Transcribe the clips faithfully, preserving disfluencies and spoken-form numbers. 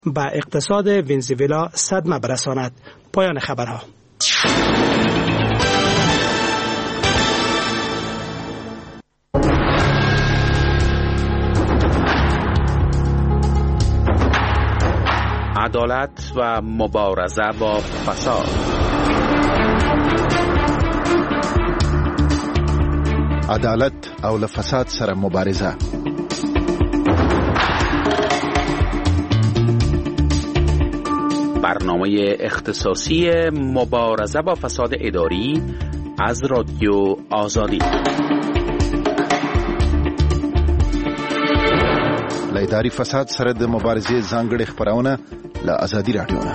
به اقتصاد ونزوئلا صدمه برساند. پایان خبرها. عدالت و مبارزه با فساد. عدالت او له فساد سره مبارزه. برنامه اختصاصی مبارزه با فساد اداری از رادیو آزادی. له اداري فساد سره د مبارزې ځانګړې خبرونه له آزادي رادیو نه.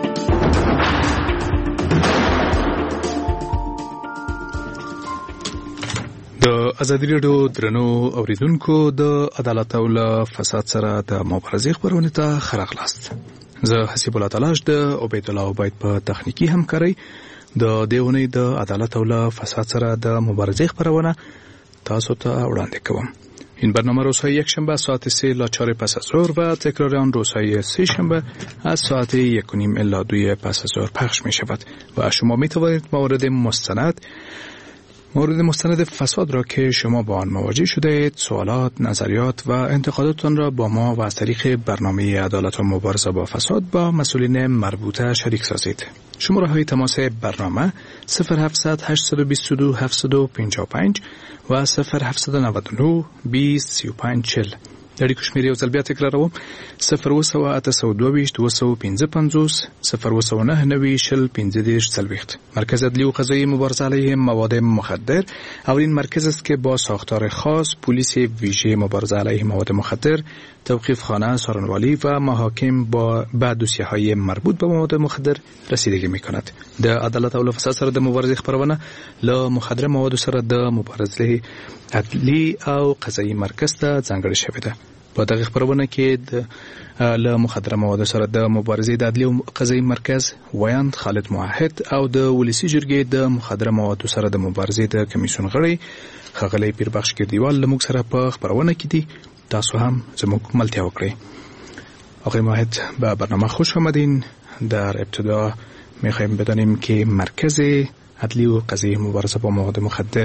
د آزادي رادیو درنو اوریدونکو، د عدالت او له فساد سره د مبارزې خبرونه ته خراغلاست. زه حسیب الله تلاش د عبید الله عبید په تخنیکی همکاري د دیونی د عدالت او له فساد سره د مبارزې خبرونه تاسو ته وړاندې کوم. این برنامه روزهای یک شنبه ساعت سه الی چهار پس از ظهر و تکرار آن روزهای سه شنبه از ساعت یک و نیم الی دو پس از ظهر پخش می شود و شما می توانید موارد مستند مورد مستند فساد را که شما با آن مواجه شده اید، سوالات، نظریات و انتقاداتتان را با ما و از طریق برنامه عدالت و مبارزه با فساد با مسئولین مربوطه شریک سازید. شماره های تماس برنامه صفر هفتصد هشتصد و بیست و دو هفتصد و پنجاه و پنج و صفر هفتصد و نود و نه بیست سی و پنج چهل. دری کشمیری او زلبیا تکراروم صفر و سو اتس و دو بیشت و سو پینزه پنزوس صفر و سو نه نوی شل پینزه دیش سلویخت. مرکز عدلی و قضایی مبارزه علیه مواد مخدر اولین مرکز است که با ساختار خاص، پلیس ویژه مبارزه علیه مواد مخدر، توقیف خانه، سارنوالی و محاکم با بعد دوسیه های مربوط به مواد مخدر رسیدگی می کند. د عدالت او فساد سره د مبارزې خبرونه له مخدر مواد سره د مبارزې عدلی او قضایی مرکز ته ځانګړې شوې ده. په دغه خبرونه کې د له مخدر مواد سره د مبارزې د عدلی او قضایی مرکز ویاند خالد موحد او د ولسی جرګې د مخدر مواد سره د مبارزې د کمیسیون غړي ښاغلی پیربخش کردیوال لموږ سره په خبرونه کې دي. تاسو هم زموږ ملتیا وکړئ. آقای موحد، به برنامه خوش آمدین. در ابتدا میخوایم بدانیم که مرکز عدلی و قضایی مبارزه با مواد مخدر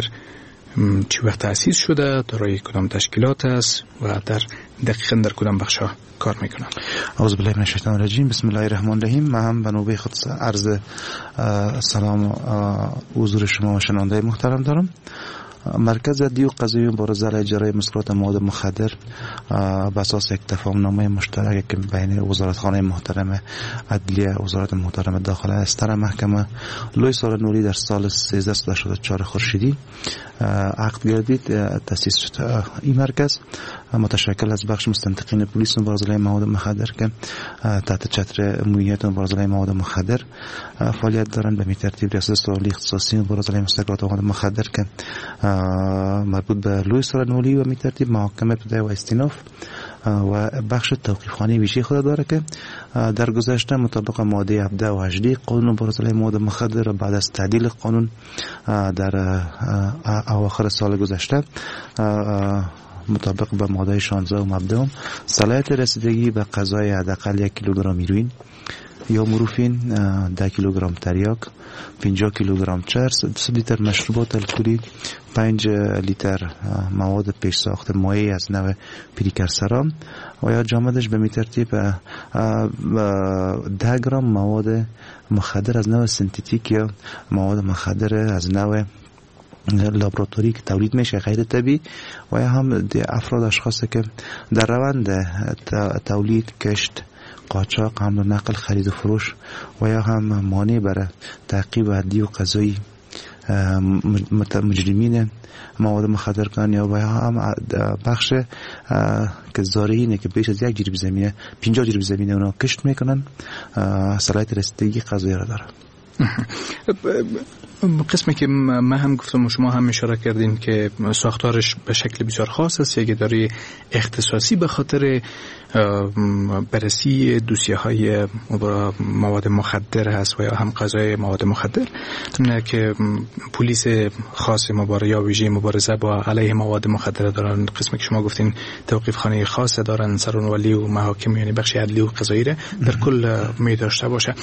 چی وقت تأسیس شده، دارای کدام تشکیلات است و در دقیقاً در کدام بخشا کار میکنند؟ اعوذ بالله من الشیطان الرجیم. بسم الله الرحمن الرحیم. من هم به نوبه خود عرض سلام حضور شما و شنونده محترم دارم. مرکز عدلی و قضایی مبارزه علیه جرائم مسکرات مواد مخدر بر اساس یک تفاهم‌نامه مشترک که بین وزارتخانه محترم عدلیه و وزارت محترم داخله استر محکمه لوی سال نوری در سال سیزده شصت و چهار خورشیدی عقد گردید تأسیس شد. این مرکز متشکل از بخش مستنطقین پلیس مبارزه علیه مواد مخدر که تحت چتر امنیت مبارزه علیه مواد مخدر فعالیت دارند. به می ترتیب ریاست سوالی اختصاصی مبارزه علیه مسکرات مواد مخدر که مربوط به لوی سارنوالی و می ترتیب محاکمه ابتدایی و استیناف و بخش توقیفخانه ویژه خود داره که در گذشته مطابق ماده هفده و هجده قانون مبارزه علیه مواد مخدر بعد از تعدیل قانون در اواخر سال گذشته مطابق به ماده شانزده و مبدأ صلاحیت رسیدگی به قضای حداقل یک کیلوگرم هیروئین یا مورفین، ده کیلوگرم تریاک، پنجاه کیلوگرم چرس، دو لیتر مشروبات الکلی، پنج لیتر مواد پیش ساخت مایع از نوع پریکرسران و یا جامدش به ترتیب ده گرم مواد مخدر از نوع سنتیتیک یا مواد مخدر از نوع لابراتوری که تولید میشه غیر طبیعی و یا هم افراد اشخاصی که در روند تولید، کشت، قاچاق، حمل و نقل، خرید و فروش و یا هم مانع برای تعقیب عدلی و قضایی مجرمین مواد مخدر کنن یا و یا هم بخش که زارعینه که بیش از یک جریب زمینه پنجاه جریب زمینه اونا کشت میکنن صلاحیت رسیدگی قضایی را داره. قسمی که من هم گفتم و شما هم اشاره کردین که ساختارش به شکل بسیار خاص است، یک اداره اختصاصی به خاطر بررسی دوسیه های مواد مخدر هست و یا هم قضای مواد مخدر، نه که پلیس خاص مبارزه یا ویژه مبارزه با علیه مواد مخدر دارن. قسمی که شما گفتین توقیف خانه خاص دارن، سرانولی و محاکم یعنی بخش عدلی و قضایی در کل می داشته باشه.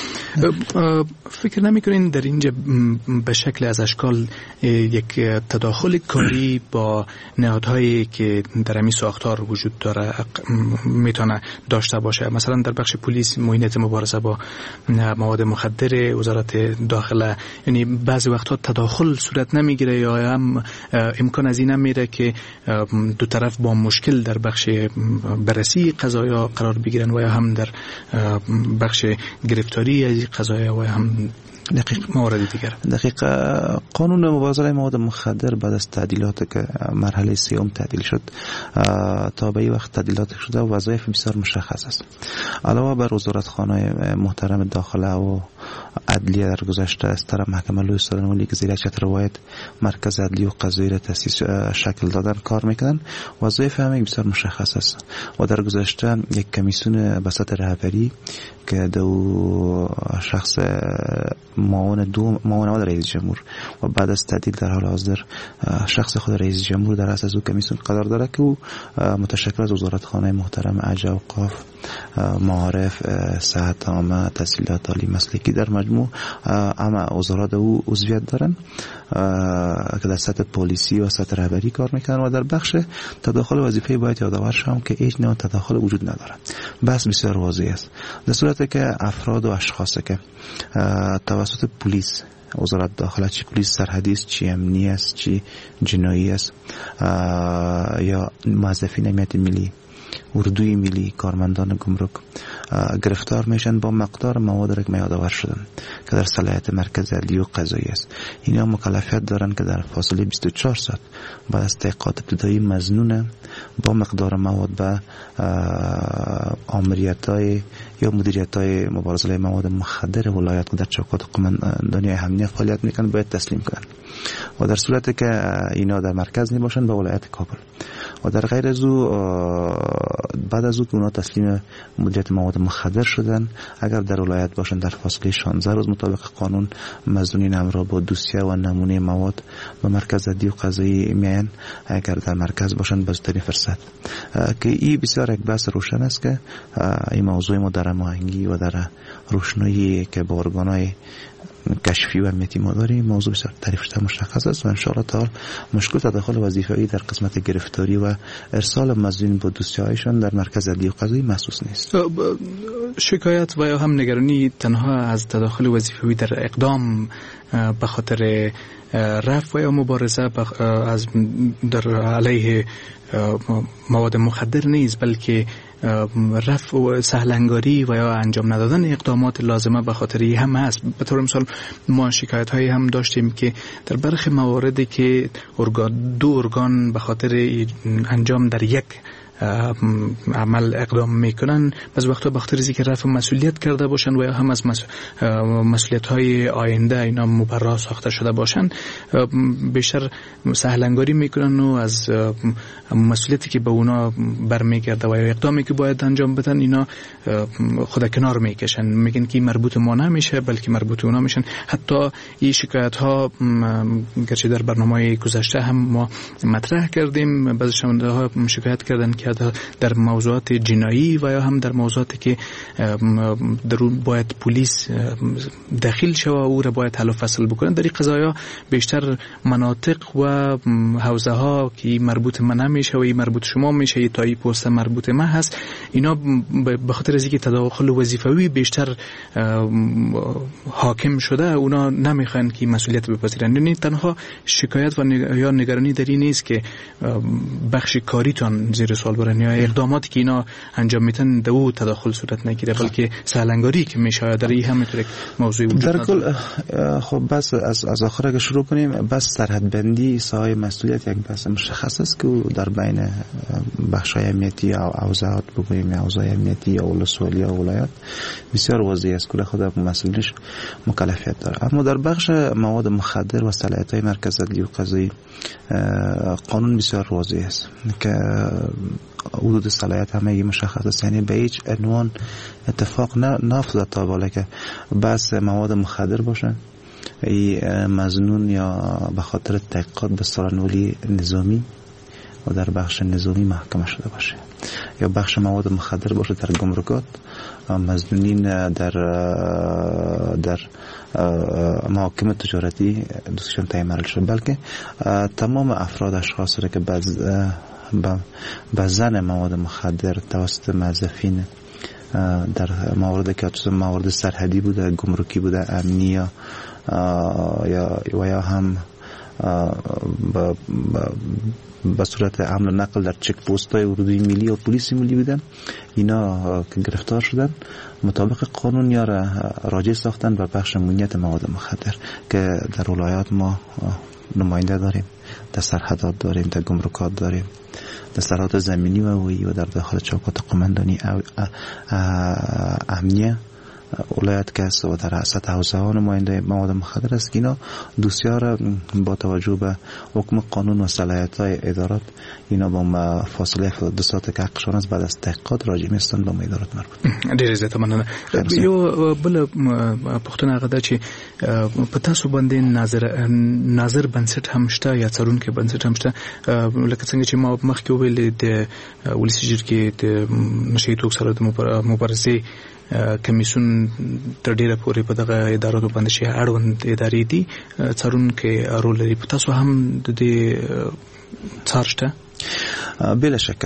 فکر نمی‌کنین در اینجا به شکل از اشکال یک تداخل کاری با نهادهایی که در همین ساختار وجود داره میتونه داشته باشه؟ مثلا در بخش پلیس معینات مبارزه با مواد مخدر، وزارت داخله، یعنی بعضی وقتا تداخل صورت نمیگیره یا هم امکان از این میره که دو طرف با مشکل در بخش بررسی قضایا قرار بگیرن و یا هم در بخش گرفتاری از قضایا و هم دقیق موارد دیگر. دقیق قانون مبارزه مواد مخدر بعد از تعدیلات که مرحله سوم تعدیل شد تا به این وقت تعدیلات شده و وظایف بسیار مشخص است. علاوه بر وزارتخانه محترم داخله و عدلیه در گذشته از طرف محکمه لوی سرانولی که زیر چتر روایت مرکز عدلی و قضایی را تأسیس شکل دادن کار میکنن، وظایف همه بسیار مشخص است و در گذشته یک کمیسیون بساط رهبری که دو شخص معاون دو معاون اول رئیس جمهور و بعد از تعدیل در حال حاضر شخص خود رئیس جمهور در اساس او کمیسیون قرار داره که او متشکل از وزارتخانه محترم ارج اوقاف، معارف، صحت عامه، تحصیلات عالی، مسلکی، در مجموع اما وزارات او عضویت دارن که در سطح پلیسی و سطح رهبری کار میکنن و در بخش تداخل وظیفه باید یادآور شوم که هیچ نوع تداخل وجود نداره. بس بسیار واضح است در صورتی که افراد و اشخاصی که توسط پلیس، وزارت داخله، چی پلیس سرحدی است، چی امنی است، چی جنایی است یا موظفین امنیت ملی، اردوی ملی، کارمندان گمرک گرفتار میشن با مقدار مواد را که یادآور شدن که در صلاحیت مرکز عدلی و قضایی است. اینا مکلفیت دارن که در فاصله بیست و چهار ساعت بعد از تحقیقات ابتدایی مظنون با مقدار مواد به آمریت‌های یا مدیریت‌های مبارزه مواد مخدر ولایت که در چوکات قماندانی امنیت فعالیت میکنن باید تسلیم کنن و در صورتی که اینا در مرکز نباشن به ولایت کابل و در غیر از او بعد از او که اونا تسلیم مدیریت مواد مخدر شدن، اگر در ولایت باشن در فاصله شانزده روز مطابق قانون مظنونین همراه با دوسیه و نمونه مواد به مرکز عدلی و قضایی میان، اگر در مرکز باشن به زودترین فرصت. که این بسیار یک بحث روشن است که این موضوع ما در هماهنگی و در روشنایی که با ارگان‌های کشفی و امنیتی ما داریم موضوع بسیار تعریف شده مشخص است و ان شاء الله تعالی مشکل تداخل وظیفه‌ای در قسمت گرفتاری و ارسال مظنونین با دوسیه‌هایشان در مرکز عدلی و قضایی محسوس نیست. شکایت و یا هم نگرانی تنها از تداخل وظیفه‌ای در اقدام به خاطر رفع و یا مبارزه از در علیه مواد مخدر نیست، بلکه رفع و سهلنگاری و یا انجام ندادن اقدامات لازمه به خاطر این هم هست. به طور مثال ما شکایت هایی هم داشتیم که در برخی مواردی که ارگان دو ارگان به خاطر انجام در یک عمل اقدام میکنن، بعض وقتا به خاطر اینکه رفع مسئولیت کرده باشن و یا هم از مسئولیت های آینده اینا مبرا ساخته شده باشن، بیشتر سهلنگاری میکنن و از مسئولیتی که به اونا برمیگرده و یا اقدامی که باید انجام بدن اینا خود کنار میکشن، میگن که مربوط ما نمیشه بلکه مربوط اونا میشن. حتی این شکایت ها گرچه در برنامه گذشته هم ما مطرح کردیم، بعضی شنونده ها شکایت کردن که در موضوعات جنایی و یا هم در موضوعاتی که در اون باید پلیس داخل شود و او را باید حل و فصل بکنن، در این قضایا بیشتر مناطق و حوزه ها که مربوط من نمیشه و این مربوط شما میشه تا این پست مربوط من هست، اینا به خاطر از اینکه تداخل وظیفوی بیشتر حاکم شده اونا نمیخوان که مسئولیت بپذیرن. یعنی تنها شکایت و یا نگرانی در این نیست که بخش کاریتان زیر سوال برن یا اقداماتی که اینا انجام میتن در او تداخل صورت نگیره بلکه سالنگاری که میشه در این هم میتونه موضوع وجود در کل خب بس از از آخر اگه شروع کنیم بس سرحد بندی سایه مسئولیت یک بحث مشخص است که در بین بخش‌های امنیتی یا اوضاعات بگوییم یا اوضاع امنیتی یا ولسوالی یا ولایت بسیار واضح است که خود مسئولش مکلفیت داره. اما در بخش مواد مخدر و صلاحیت‌های مرکز عدلی و قضایی قانون بسیار واضح است که حدود صلاحیت همه مشخص است، یعنی به هیچ عنوان اتفاق نه نافتاد تا بالا که بس مواد مخدر باشه ای مظنون یا به خاطر تحقیقات به سرانولی نظامی و در بخش نظامی محکمه شده باشه یا بخش مواد مخدر باشه در گمرکات مظنونین در در محاکم تجارتی دوستشان تعیین شده، بلکه تمام افراد اشخاص را که به زن مواد مخدر توسط موظفین در موارد که چون موارد سرحدی بوده، گمرکی بوده، امنی یا و یا هم به صورت حمل و نقل در چک پوست های اردوی ملی و پلیس ملی بودن، اینا که گرفتار شدن مطابق قانون یا راجع ساختن به بخش امنیت مواد مخدر که در ولایات ما نماینده داریم، در سرحدات داریم، در گمرکات داریم، در سرحدات زمینی و هوایی و در داخل چوکات قماندانی امنیه ولایت که است و در سطح حوزه نماینده مواد مخدر است که اینا دوسیار با توجه به حکم قانون و صلاحیت‌های ادارات اینا با فاصله دو ساعت که حقشان است بعد از تحقیقات راجع میستن به ادارات مربوط. ډیر زیات مننه. یو بل پښتنه غدا چې په تاسو باندې نظر نظر بنسټ هم شته یا څارونکو بنسټ هم شته، لکه څنګه چې ما مخکې ویل د ولسی جرګې د نشي توک سره د مبارزې کمیسیون تر ډیره پورې په دغه ادارو باندې چې اړوند ادارې دي څارونکو رول لري، په تاسو هم د دې څار شته؟ بلا شک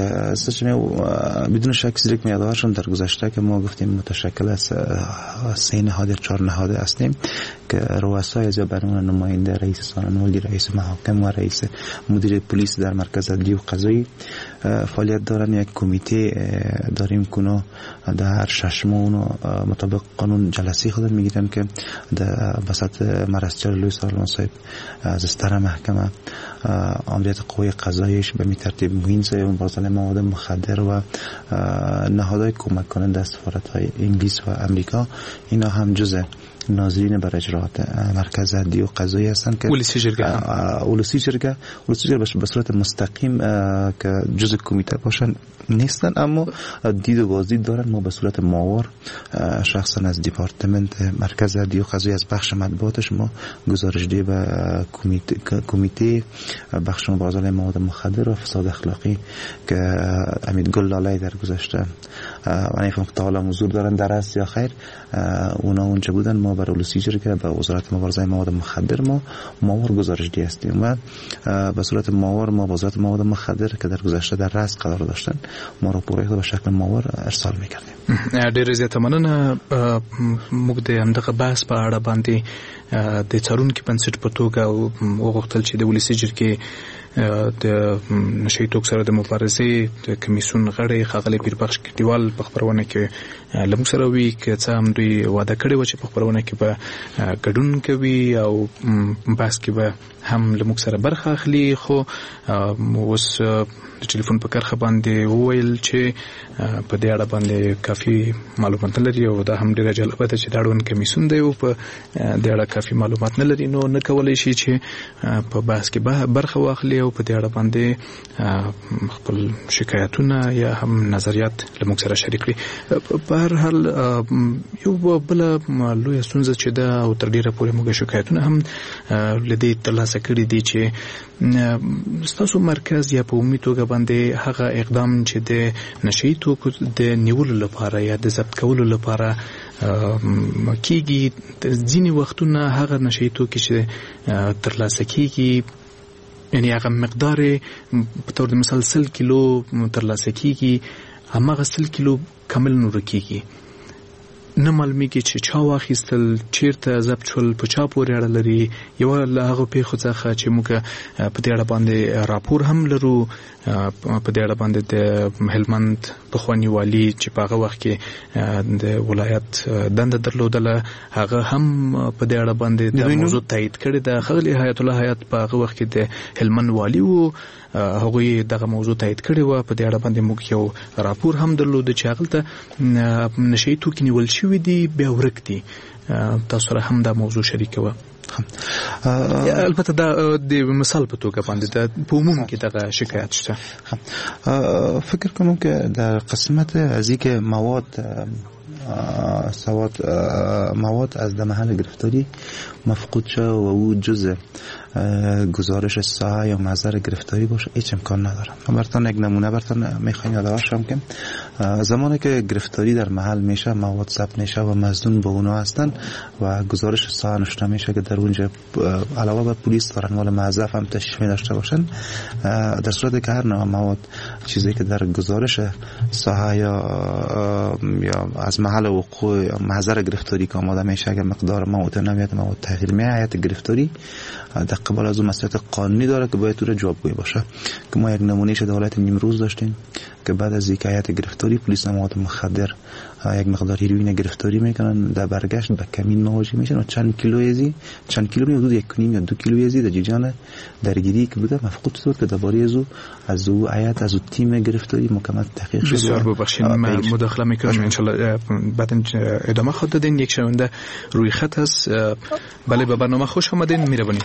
بدون شک زیرک میادار شدم در گذشته که ما گفتیم متشکل از سه نهاد یا چهار نهاد هستیم که رؤسای از برنامه نماینده رئیس سانحه‌ای، رئیس محاکم و رئیس مدیر پلیس در مرکز عدلی و قضایی فعالیت دارن. یک کمیته داریم که در شش ماه مطابق قانون جلسه خود میگیرن که در وسط مرستیار لوی سالمان صاحب از استر محکمه امریت قوی قضاییش به می ترتیب مهینسه مبارزه مواد مخدر و نهادهای کمک کننده سفارت‌های انگلیس و امریکا اینا هم جزء ناظرین بر اجراءات مرکز عدلی و قضایی هستند که ولسی جرگه ولسی جرگه ولسی جرگه به صورت مستقیم که جزء کمیته باشن نیستن، اما دید و بازدید دارن. ما به صورت ماور شخصا از دیپارتمنت مرکز عدلی و قضایی از بخش مطبوعاتش ما گزارشدهی به کمیته کمیته بخش مبارزه مواد مخدر و فساد اخلاقی که امید گل لاله در گذشته من نفهم که تا حضور دارن در است یا خیر اونا اونجا بودن. ما برای ولسی جرگه به وزارت مبارزه مواد مخدر ما ماور گزارشدهی هستیم و به صورت ماور ما وزارت مواد مخدر که در گذشته در رأس قرار داشتن ما را پروژه به شکل ماور ارسال می‌کردیم. ډېر زیات مننه. موږ د همدغه بحث په اړه باندې د څارونکو بنسټ په توګه وغوښتل چې د ولسی جرګې د نشي توک سره د مبارزې د کمیسیون غړي ښاغلي پیربخش کډیوال په خبرونه کې لمږ سره وی چې څه هم دوی وعده کړی و چې په خبرونه کې به ګډون کوي او بحث کې به هم لمږ سره برخه اخلي، خو اوس د ټلیفون په کرخه باندې وویل چې په دې اړه باندې کافي معلومات نه لري او دا هم ډیره جالبه ده چې دا اړوند کمیسیون دی او په دې اړه کافي معلومات نه لري، نو نه کولی شي چې په بحث کې برخه واخلي او په دې اړه باندې خپل شکایتونه یا هم نظریات لمږ سره شریک کړي. په هر حال یو بل لویه ستونزه چې ده او تر ډیره پورې موږ شکایتونه هم له دې ترلاسه کړي دي چې ستاسو مرکز یا په عمومي توګه باندې هغه اقدام چې د نشي توکو د نیولو لپاره یا د ضبط کولو لپاره کیږي، ځینې وختونه هغه نشي توکي چې ترلاسه کیږي یعنی هغه مقدار په تور د مثال سل کیلو ترلاسه کیږي، هماغه سل کیلو کامل نور کیږي. نه معلومیږي چې چا واخیستل، چیرته ضبط شول، په چا پورې اړه لري. یو له هغه پیښو څخه چې موږ په دې اړه باندې راپور هم لرو، په دې اړه باندې د هلمند پخوانی والي چې په هغه وخت کې د ولایت دنده درلودله، هغه هم په دې اړه باندې د موضوع تایید کړی د ښاغلي حیات الله حیات په هغه وخت کې د هلمند والي وو، هغوی دغه موضوع تایید کړی و. په دې اړه باندې موږ یو راپور هم درلود چې هغلته نشئی توکي نیول شوي دي، بیا ورک دي. تاسو سره هم دا موضوع شریکوه. البته دا د مثال په توګه باندې د په عموم کې دغه شکایت شته. فکر کنم که در قسمت از اینکه مواد سواد مواد از در محل گرفتاری مفقود شد و او جزء گزارش ساحه یا محضر گرفتاری باشه، هیچ امکان نداره. من براتون یک نمونه براتون میخوام یادآورم که زمانی که گرفتاری در محل میشه، مواد ثبت میشه و مظنون با اونا هستن و گزارش ساحه نوشته میشه که در اونجا علاوه بر پلیس دارن مال معذف هم تشریف داشته باشن، در صورتی که هر نوع مواد چیزی که در گزارش ساحه یا یا از محل وقوع یا محضر گرفتاری که آماده میشه، اگر مقدار مواد نمیاد مواد تغییر میاد، هیئت گرفتاری در قبال از اون مسئولیت قانونی داره که باید تو جوابگویی باشه. که ما یک نمونهش در حالت نیمروز داشتیم که بعد از اینکه هیئت گرفتاری پلیس مواد مخدر یک مقدار هیروئین گرفتاری میکنن، در برگشت به کمین مواجه میشن و چند کیلو ازی چند کیلو می حدود یک کنیم یا دو کیلو ازی در جیجان درگیری که بوده مفقود شد که درباره از او از او هیئت از او تیم گرفتاری مکمل تحقیق شد. بسیار ببخشید من مداخله میکنم، ان شاء الله بعد ادامه خواهد دادین. یک شنونده روی خط هست. بله به برنامه خوش آمدین. میربانی.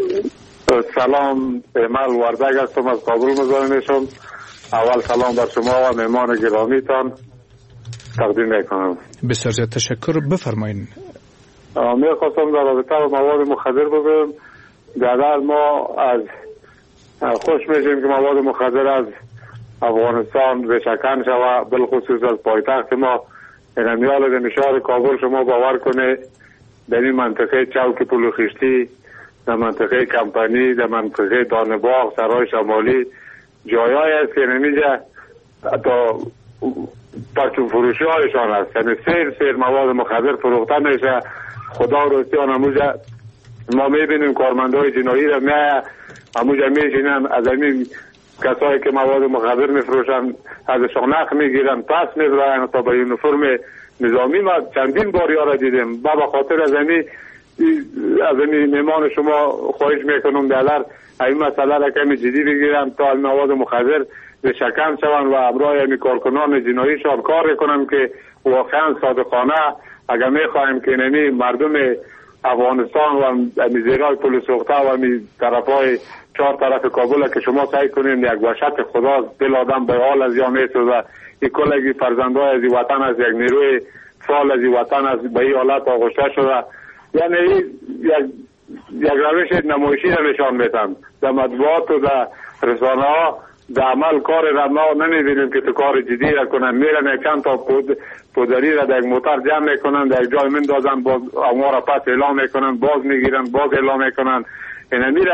سلام، ایمال وردگ هستم از کابل مزاحم میشم. اول سلام بر شما و مهمان گرامیتان تقدیم میکنم. بسیار زیاد تشکر. بفرمایید. میخواستم در رابطه با مواد مخدر بگم. در ما از خوش میشیم که مواد مخدر از افغانستان بشکن شود، بالخصوص از پایتخت ما انمیال نشار کابل. شما باور کنه در این منطقه چوک پلوخشتی، در منطقه کمپانی، در منطقه دانباغ، سرای شمالی جایایی است که نمیجه تا پرچون فروشی هایشان است، یعنی سیر سیر مواد مخدر فروخته میشه. خدا روستیان اموجه ما میبینیم کارمندهای جنایی را میایه اموجه میشینن از همین کسایی که مواد مخدر میفروشن ازشان نخ میگیرن، پس میبرن تا به یونیفرم نظامی. ما چندین بار را دیدیم. با خاطر از همین از این مهمان شما خواهش میکنم دلار این مسئله را کمی جدی بگیرن تا مواد مخدر به شکم شوند و امرای همی کارکنان جناییشان کار کنن که واقعا صادقانه اگر میخواهیم که نمی مردم افغانستان و زیرای پل سوخته و می طرفای چهار طرف کابل که شما سعی کنین یک وحشت خدا دل آدم به حال از یا میسوزه. این کلگی فرزندای از وطن از یک نیروی فعال از وطن از به این حالت آغشته شده. یعنی یک یک روش نمایشی را نشان میدن در مطبوعات و در رسانه ها. در عمل کار را ما نمیبینیم که تو کار جدی را کنن. میرن چند تا پودری را در یک موتر جمع میکنن، در یک جای مندازن، باز اما را پس اعلام میکنن، باز میگیرن، باز اعلام میکنن. یعنی میره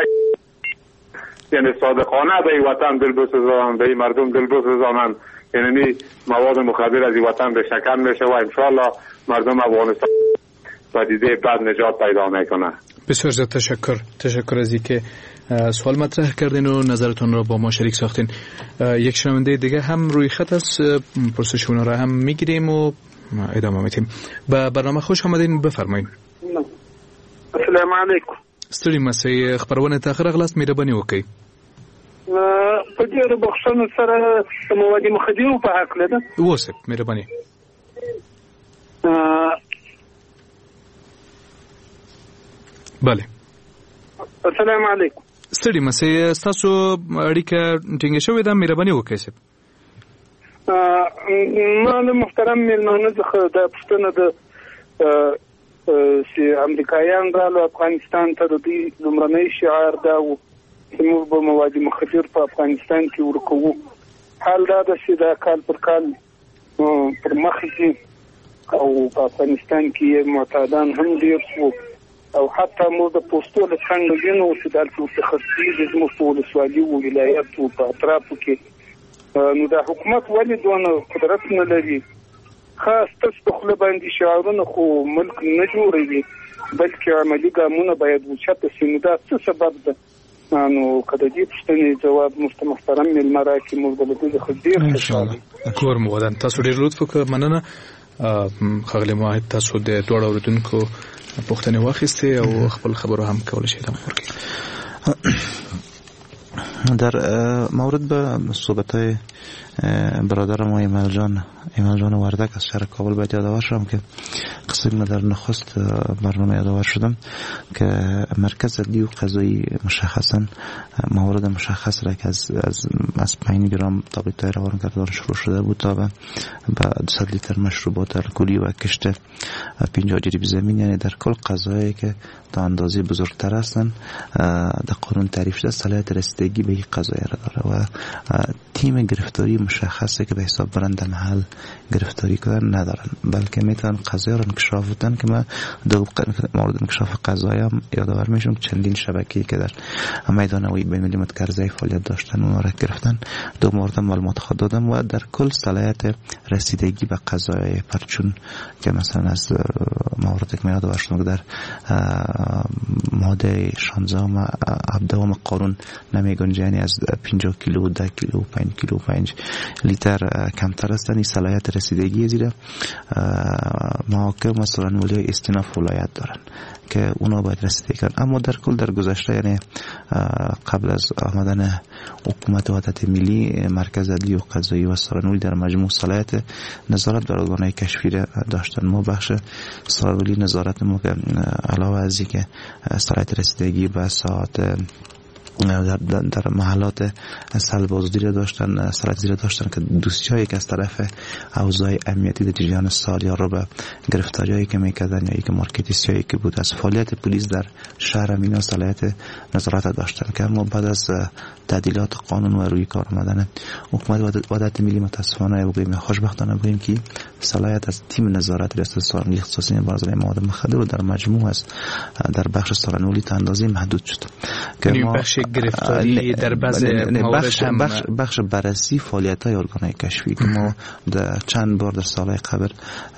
یعنی صادقانه به این وطن دل بسوزانن، به این مردم دل بسوزانن. یعنی مواد مخدر از این وطن به شکن میشه و انشاءالله مردم افغانستان و دیده بعد نجات پیدا میکنه. بسیار زیاد تشکر. تشکر از اینکه سوال مطرح کردین و نظرتون را با ما شریک ساختین. یک شنونده دیگه هم روی خط است، پرسشون را هم میگیریم و ادامه میدیم. به برنامه خوش آمدین. بفرمایید. السلام علیکم. ستړي مسئ خبرونه تاخیر غلاست مهرباني وکړئ. په ډېر بخښنه سره مواد مخدر په حق لده وسه مهرباني. بله. السلام علیکم. ستړي مسئ تاسو اړیکه ټینګه شوې ده مهرباني وکړئ. ما له محترم مېلمانه څخه د پښتنه د چې امریکایان رالو افغانستان ته د دې لومړنی شعار دا و چې موږ به مواد مخدر په افغانستان کې ورکوو. حال دا ده چې دا کال پر کال پر مخ ځي او په افغانستان کې معتادان هم ډېر شو او حتی موږ د پوستو له څنګه وینو چې دلته متخصصي زموږ په ولسوالي او ولایت او په اطرافو کې نو دا حکومت ولې دونه قدرت نه لري خاص تاسو په خوله باندې شعارونه خو ملک نه جوړوي بلکې عملي ګامونه باید وچته شي. نو دا څه سبب ده؟ نو کله دې پوښتنې جواب مست محترم ملما راکړي موږ به له دې خو ډېر انشاءالله کور مو ودان. تاسو ډېر لطف وکړ، مننه. ښاغلی ماهد، تاسو د دواړو اورېدونکو پوښتنې واخیستې او خپل خبرو هم کولی شئ ادامه ورکړئ. در مورد به صحبت‌های برادرم و ایمال جان ایمال جان وردک از شهر کابل باید یادآور شدم که قسم در نخست برنامه یادآور شدم که مرکز عدلی و قضایی مشخصا موارد مشخص را که از از از پنج گرم تابلت‌های روان کردن شروع شده بود تا به دویست لیتر مشروبات الکلی و کشت پنجاه جریب زمین، یعنی در کل قضایی که تا اندازه بزرگتر هستن در قانون تعریف شده صلاحیت رسیدگی به این قضایی را داره و تیم گرفتاری مشخصه که به حساب برند محل گرفتاری کردن ندارن، بلکه میتونن قضایا رو انکشاف بدن که ما دو مورد انکشاف قضایا یادآور میشم چندین شبکه‌ای که در میدان هوایی بین‌المللی متکرزه فعالیت داشتن اونها را گرفتن. دو مورد معلومات خود دادم و در کل صلاحیت رسیدگی به قضایای پرچون که مثلا از موردی که یادآور شدم که در ماده شانزده و هفده قانون نمیگنجه، یعنی از پنجاه کیلو، ده کیلو، پنج کیلو، پنج لیتر کمتر هستن. این صلاحیت رسیدگی زیر محاکم و سخنوری استیناف ولایت دارن که اونا باید رسیدگی کنن. اما در کل در گذشته، یعنی قبل از آمدن حکومت وحدت ملی، مرکز عدلی و قضایی و سخنوری در مجموع صلاحیت نظارت بر ارگان‌های کشفی داشتن. ما بخش سخنوری نظارت ما که علاوه از اینکه صلاحیت رسیدگی به ساعت در, در محلات سلب آزادی را داشتن، صلاحیت زیر داشتن که دوستیایی که از طرف اوضاع امنیتی در جریان سال یا رو به گرفتاریایی که میکردن یا یک مارکت سیاهی که بود از فعالیت پلیس در شهر اینا صلاحیت نظارت داشتن که اما بعد از تعدیلات قانون و روی کار آمدن حکومت وحدت ملی متاسفانه بگوییم خوشبختانه بگوییم که صلاحیت از تیم نظارت ریاست سخنوری اختصاصی بازرگانی مواد مخدر و در مجموع از در بخش سخنوری تا اندازه محدود شد که ما بخش گرفتاری در بعض بخش بخش بخش بررسی فعالیت‌های ارگان‌های کشفی که ما در چند بار در سال‌های قبل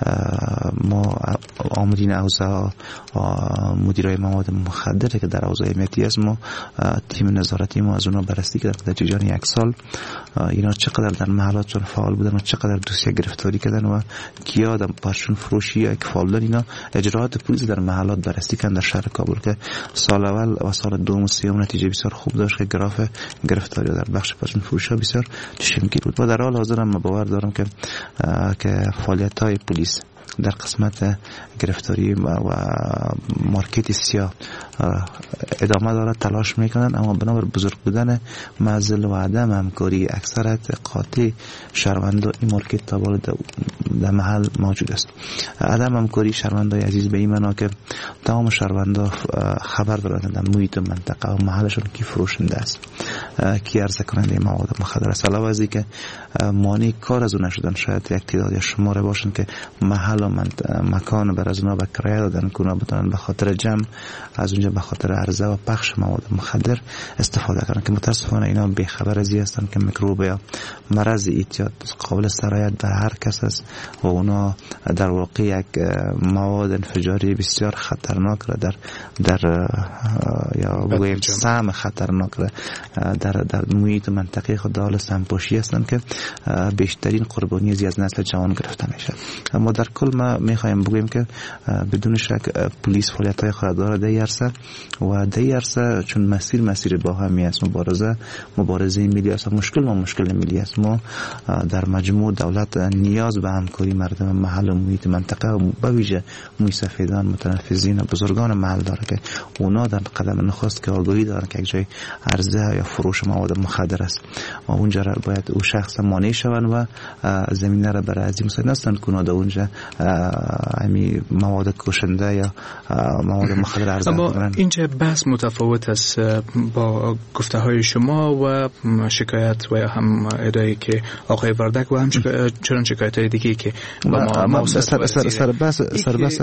ما آمدین اوضاع مدیرای مواد مخدر که در اوضاع امنیتی است، ما تیم نظارتی ما از اونها بررسی کردیم در جریان یک سال اینا چقدر در محلاتشون فعال بودن و چقدر دوسیه گرفتاری کردن و کیا در پرچون فروشی یا فعال بودن. اینا اجراءات پلیس در محلات بررسی کردن در شهر کابل که سال اول و سال دوم و سوم نتیجه بسیار خوب داشت که گراف گرفتاری در بخش پرچون فروشی بسیار چشمگیر بود. و در حال حاضر هم باور دارم که که فعالیت‌های پلیس در قسمت گرفتاری و مارکت سیاه ادامه داره، تلاش میکنن، اما بنابر بزرگ بودن معضل و عدم همکاری اکثرت قاطع شهروندان این مارکت تا بالا در محل موجود است. عدم همکاری شهروندان عزیز به این معنا که تمام شهروندان خبر دارند در محیط منطقه و محلشون کی فروشنده است، کی عرضه کننده مواد مخدر است. علاوه از اینکه مانع کار از اون نشدن، شاید یک تعداد یا شماره باشن که محل و مکان بر از اونها به کرایه دادن که اونها بتونن به خاطر جمع از اونجا به خاطر عرضه و پخش مواد مخدر استفاده کنن که متاسفانه اینا بیخبر از این هستن که میکروب یا مرض اعتیاد قابل سرایت به هر کس است و اونا در واقع یک مواد انفجاری بسیار خطرناک را در در یا بگویم سم خطرناک را در در محیط منطقه خود حال سمپاشی هستن که بیشترین قربانی از نسل جوان گرفته میشه. اما در کل ما میخوایم بگویم که بدون شک پلیس فعالیت‌های خود داره در عرصه و در عرصه چون مسیر مسیر با همی است، مبارزه مبارزه ملی است، مشکل ما مشکل ملی است. ما در مجموع دولت نیاز به همکاری مردم محل و محیط منطقه و به ویژه موی سفیدان متنفذین و بزرگان محل داره که اونا در قدم نخست که آگاهی دارن که یک جای عرضه یا فروش مواد مخدر است و اونجا باید او شخص مانع شون و زمینه را برای از این مسئله نستن که اونا در اونجا همی مواد کشنده یا مواد مخدر عرضه کنن. اینجا بحث متفاوت است با گفته های شما و شکایت و هم ادعایی که آقای وردک و هم چنان شکایت های دیگه که با ما سر سر سر بحث سر بحث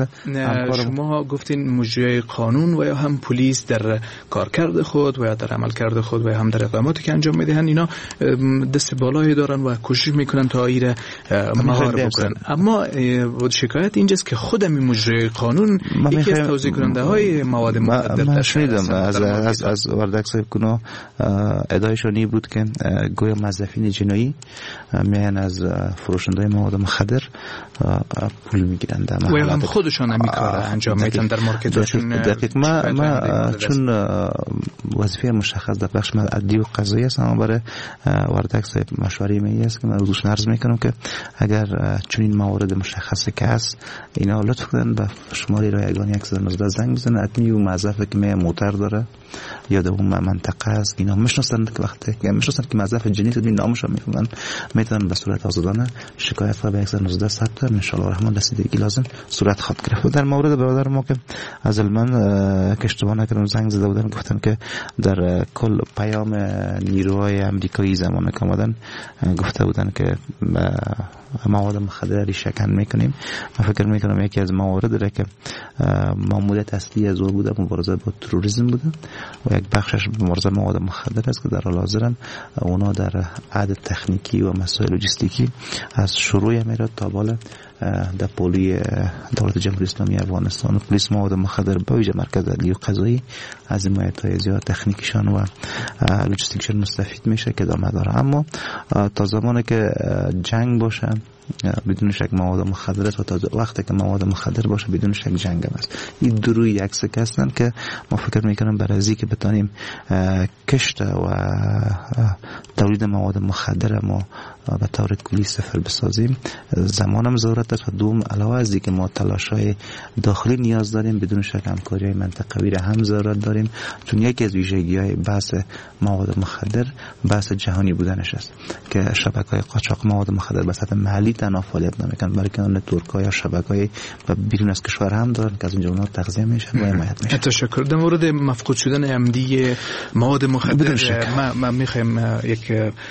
شما گفتین مجری قانون و یا هم پلیس در کارکرد خود و یا در عملکرد خود و یا هم در اقداماتی که انجام میدهند اینا دست بالایی دارن و کوشش میکنن تا ایره مهار بکنن. اما شکایت اینجاست که خود می مجری قانون یکی از توزیع کننده های مواد مخدر من شنیدم از از از وردک صاحب کنو ادعایشانی بود که گویا موظفین جنایی میان از فروشنده مواد مخدر پول میگیرن در و هم خودشان همین کار انجام میدن در مارکتشون. دقیق ما ما چون وظیفه مشخص در بخش عدلی و قضایی است، اما برای وردک صاحب مشوره می است که من روزش عرض میکنم که اگر چون این موارد مشخصه که است اینا لطف کنن به شماره رای یگانه یک صفر یک نه زنگ بزنن. اتمی و موظفی که می موتر داره یا در اون منطقه است اینا میشناسن که وقتی که میشناسن که موظف جنیت این نامش رو میفهمن، میتونن به صورت آزادانه شکایت کنن به یک صفر یک نه ثبت کنن. ان شاء الله الرحمن رسیدگی لازم صورت خواهد گرفت. در مورد برادر ما که از من که اشتباه نکردم زنگ زده بودن گفتن که در کل پیام نیروهای امریکایی زمانه که آمدن گفته بودن که مواد مخدر شکن میکنیم. من فکر میکنم یکی از موارد داره که ماموریت اصلی از او بوده مبارزه با تروریسم بوده و یک بخشش مبارزه مواد مخدر است که در حال حاضر اونا در عد تکنیکی و مسائل لوجستیکی از شروع میراد تا بالا در پولی دولت جمهوری اسلامی افغانستان و پلیس مواد مخدر با ویژه مرکز عدلی و قضایی از حمایت‌های زیاد تکنیکشان و لوجستیکشان مستفید میشه که ادامه داره. اما تا زمانی که جنگ باشه بدون شک مواد مخدر است و تا وقتی که مواد مخدر باشه بدون شک جنگ است. این دو روی یک سکه هستند که ما فکر میکنم برای از اینکه بتونیم کشت و تولید مواد مخدر ما به طور کلی صفر بسازیم زمانم ضرورت داره. دوم علاوه از اینکه ما تلاش‌های داخلی نیاز داریم بدون شک همکاری‌های منطقوی را هم ضرورت داریم، چون یکی از ویژگی‌های بحث مواد مخدر بحث جهانی بودنش است که شبکه‌های قاچاق مواد مخدر به سطح محلی تنها فعالیت نمی‌کنن بلکه آن ترک‌ها یا شبکه‌های بیرون از کشور هم دارن که از اونجا اونها تغذیه میشن و حمایت میشن. تشکر. در مورد مفقود شدن عمدی مواد مخدر ما ما می‌خوایم یک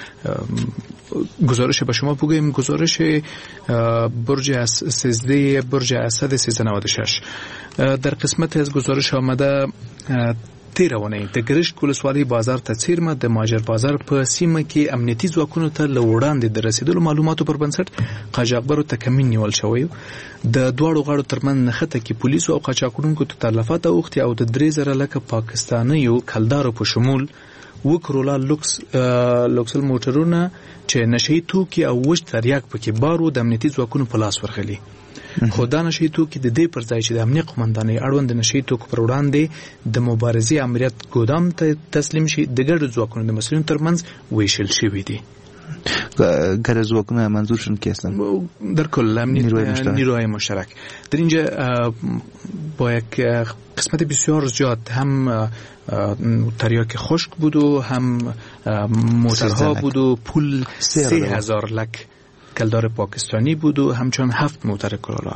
گزارش به شما بگویم. گزارش برج از سیزده برج اسد سیزده نود و شش در قسمت از گزارش آمده تیروانه د ګرشت ولسوالۍ بازار ته څیرمه د ماجر بازار په سیمه کې امنیتي ځواکونو ته له وړاندې د رسیدلو معلوماتو پر بنسټ قاچاقبرو ته کمین نیول شوی. د دواړو غاړو ترمن نښته کې پولیسو او قاچاقونکو ته تلفات اوختي او د درې زره لکه پاکستانیو کلدارو په شمول و کرولا لوکس لوکسل موټرونه چې نشئی توکي او وشت تریاک پکې بارو د امنیتي ځواکونو په لاس ورغلي. خو دا نشئی توکي د دې پر ځای چې د امنیه قومندانۍ اړوند د نشئی توکو پر وړاندې د مبارزې امریت ګودام ته تسلیم شي د ګډو ځواکونو د مسؤلینو ترمنځ ویشل شوي دي. ګډ ځواکونه منظورشون کی هستن؟ در کل امنیت نیروهای مشترک. در اینجا با یک قسمت بسیار زیاد هم تریاک خشک بود و هم موترها بود و پول سه هزار لک کلدار پاکستانی بود و همچنان هفت موتر کرولا.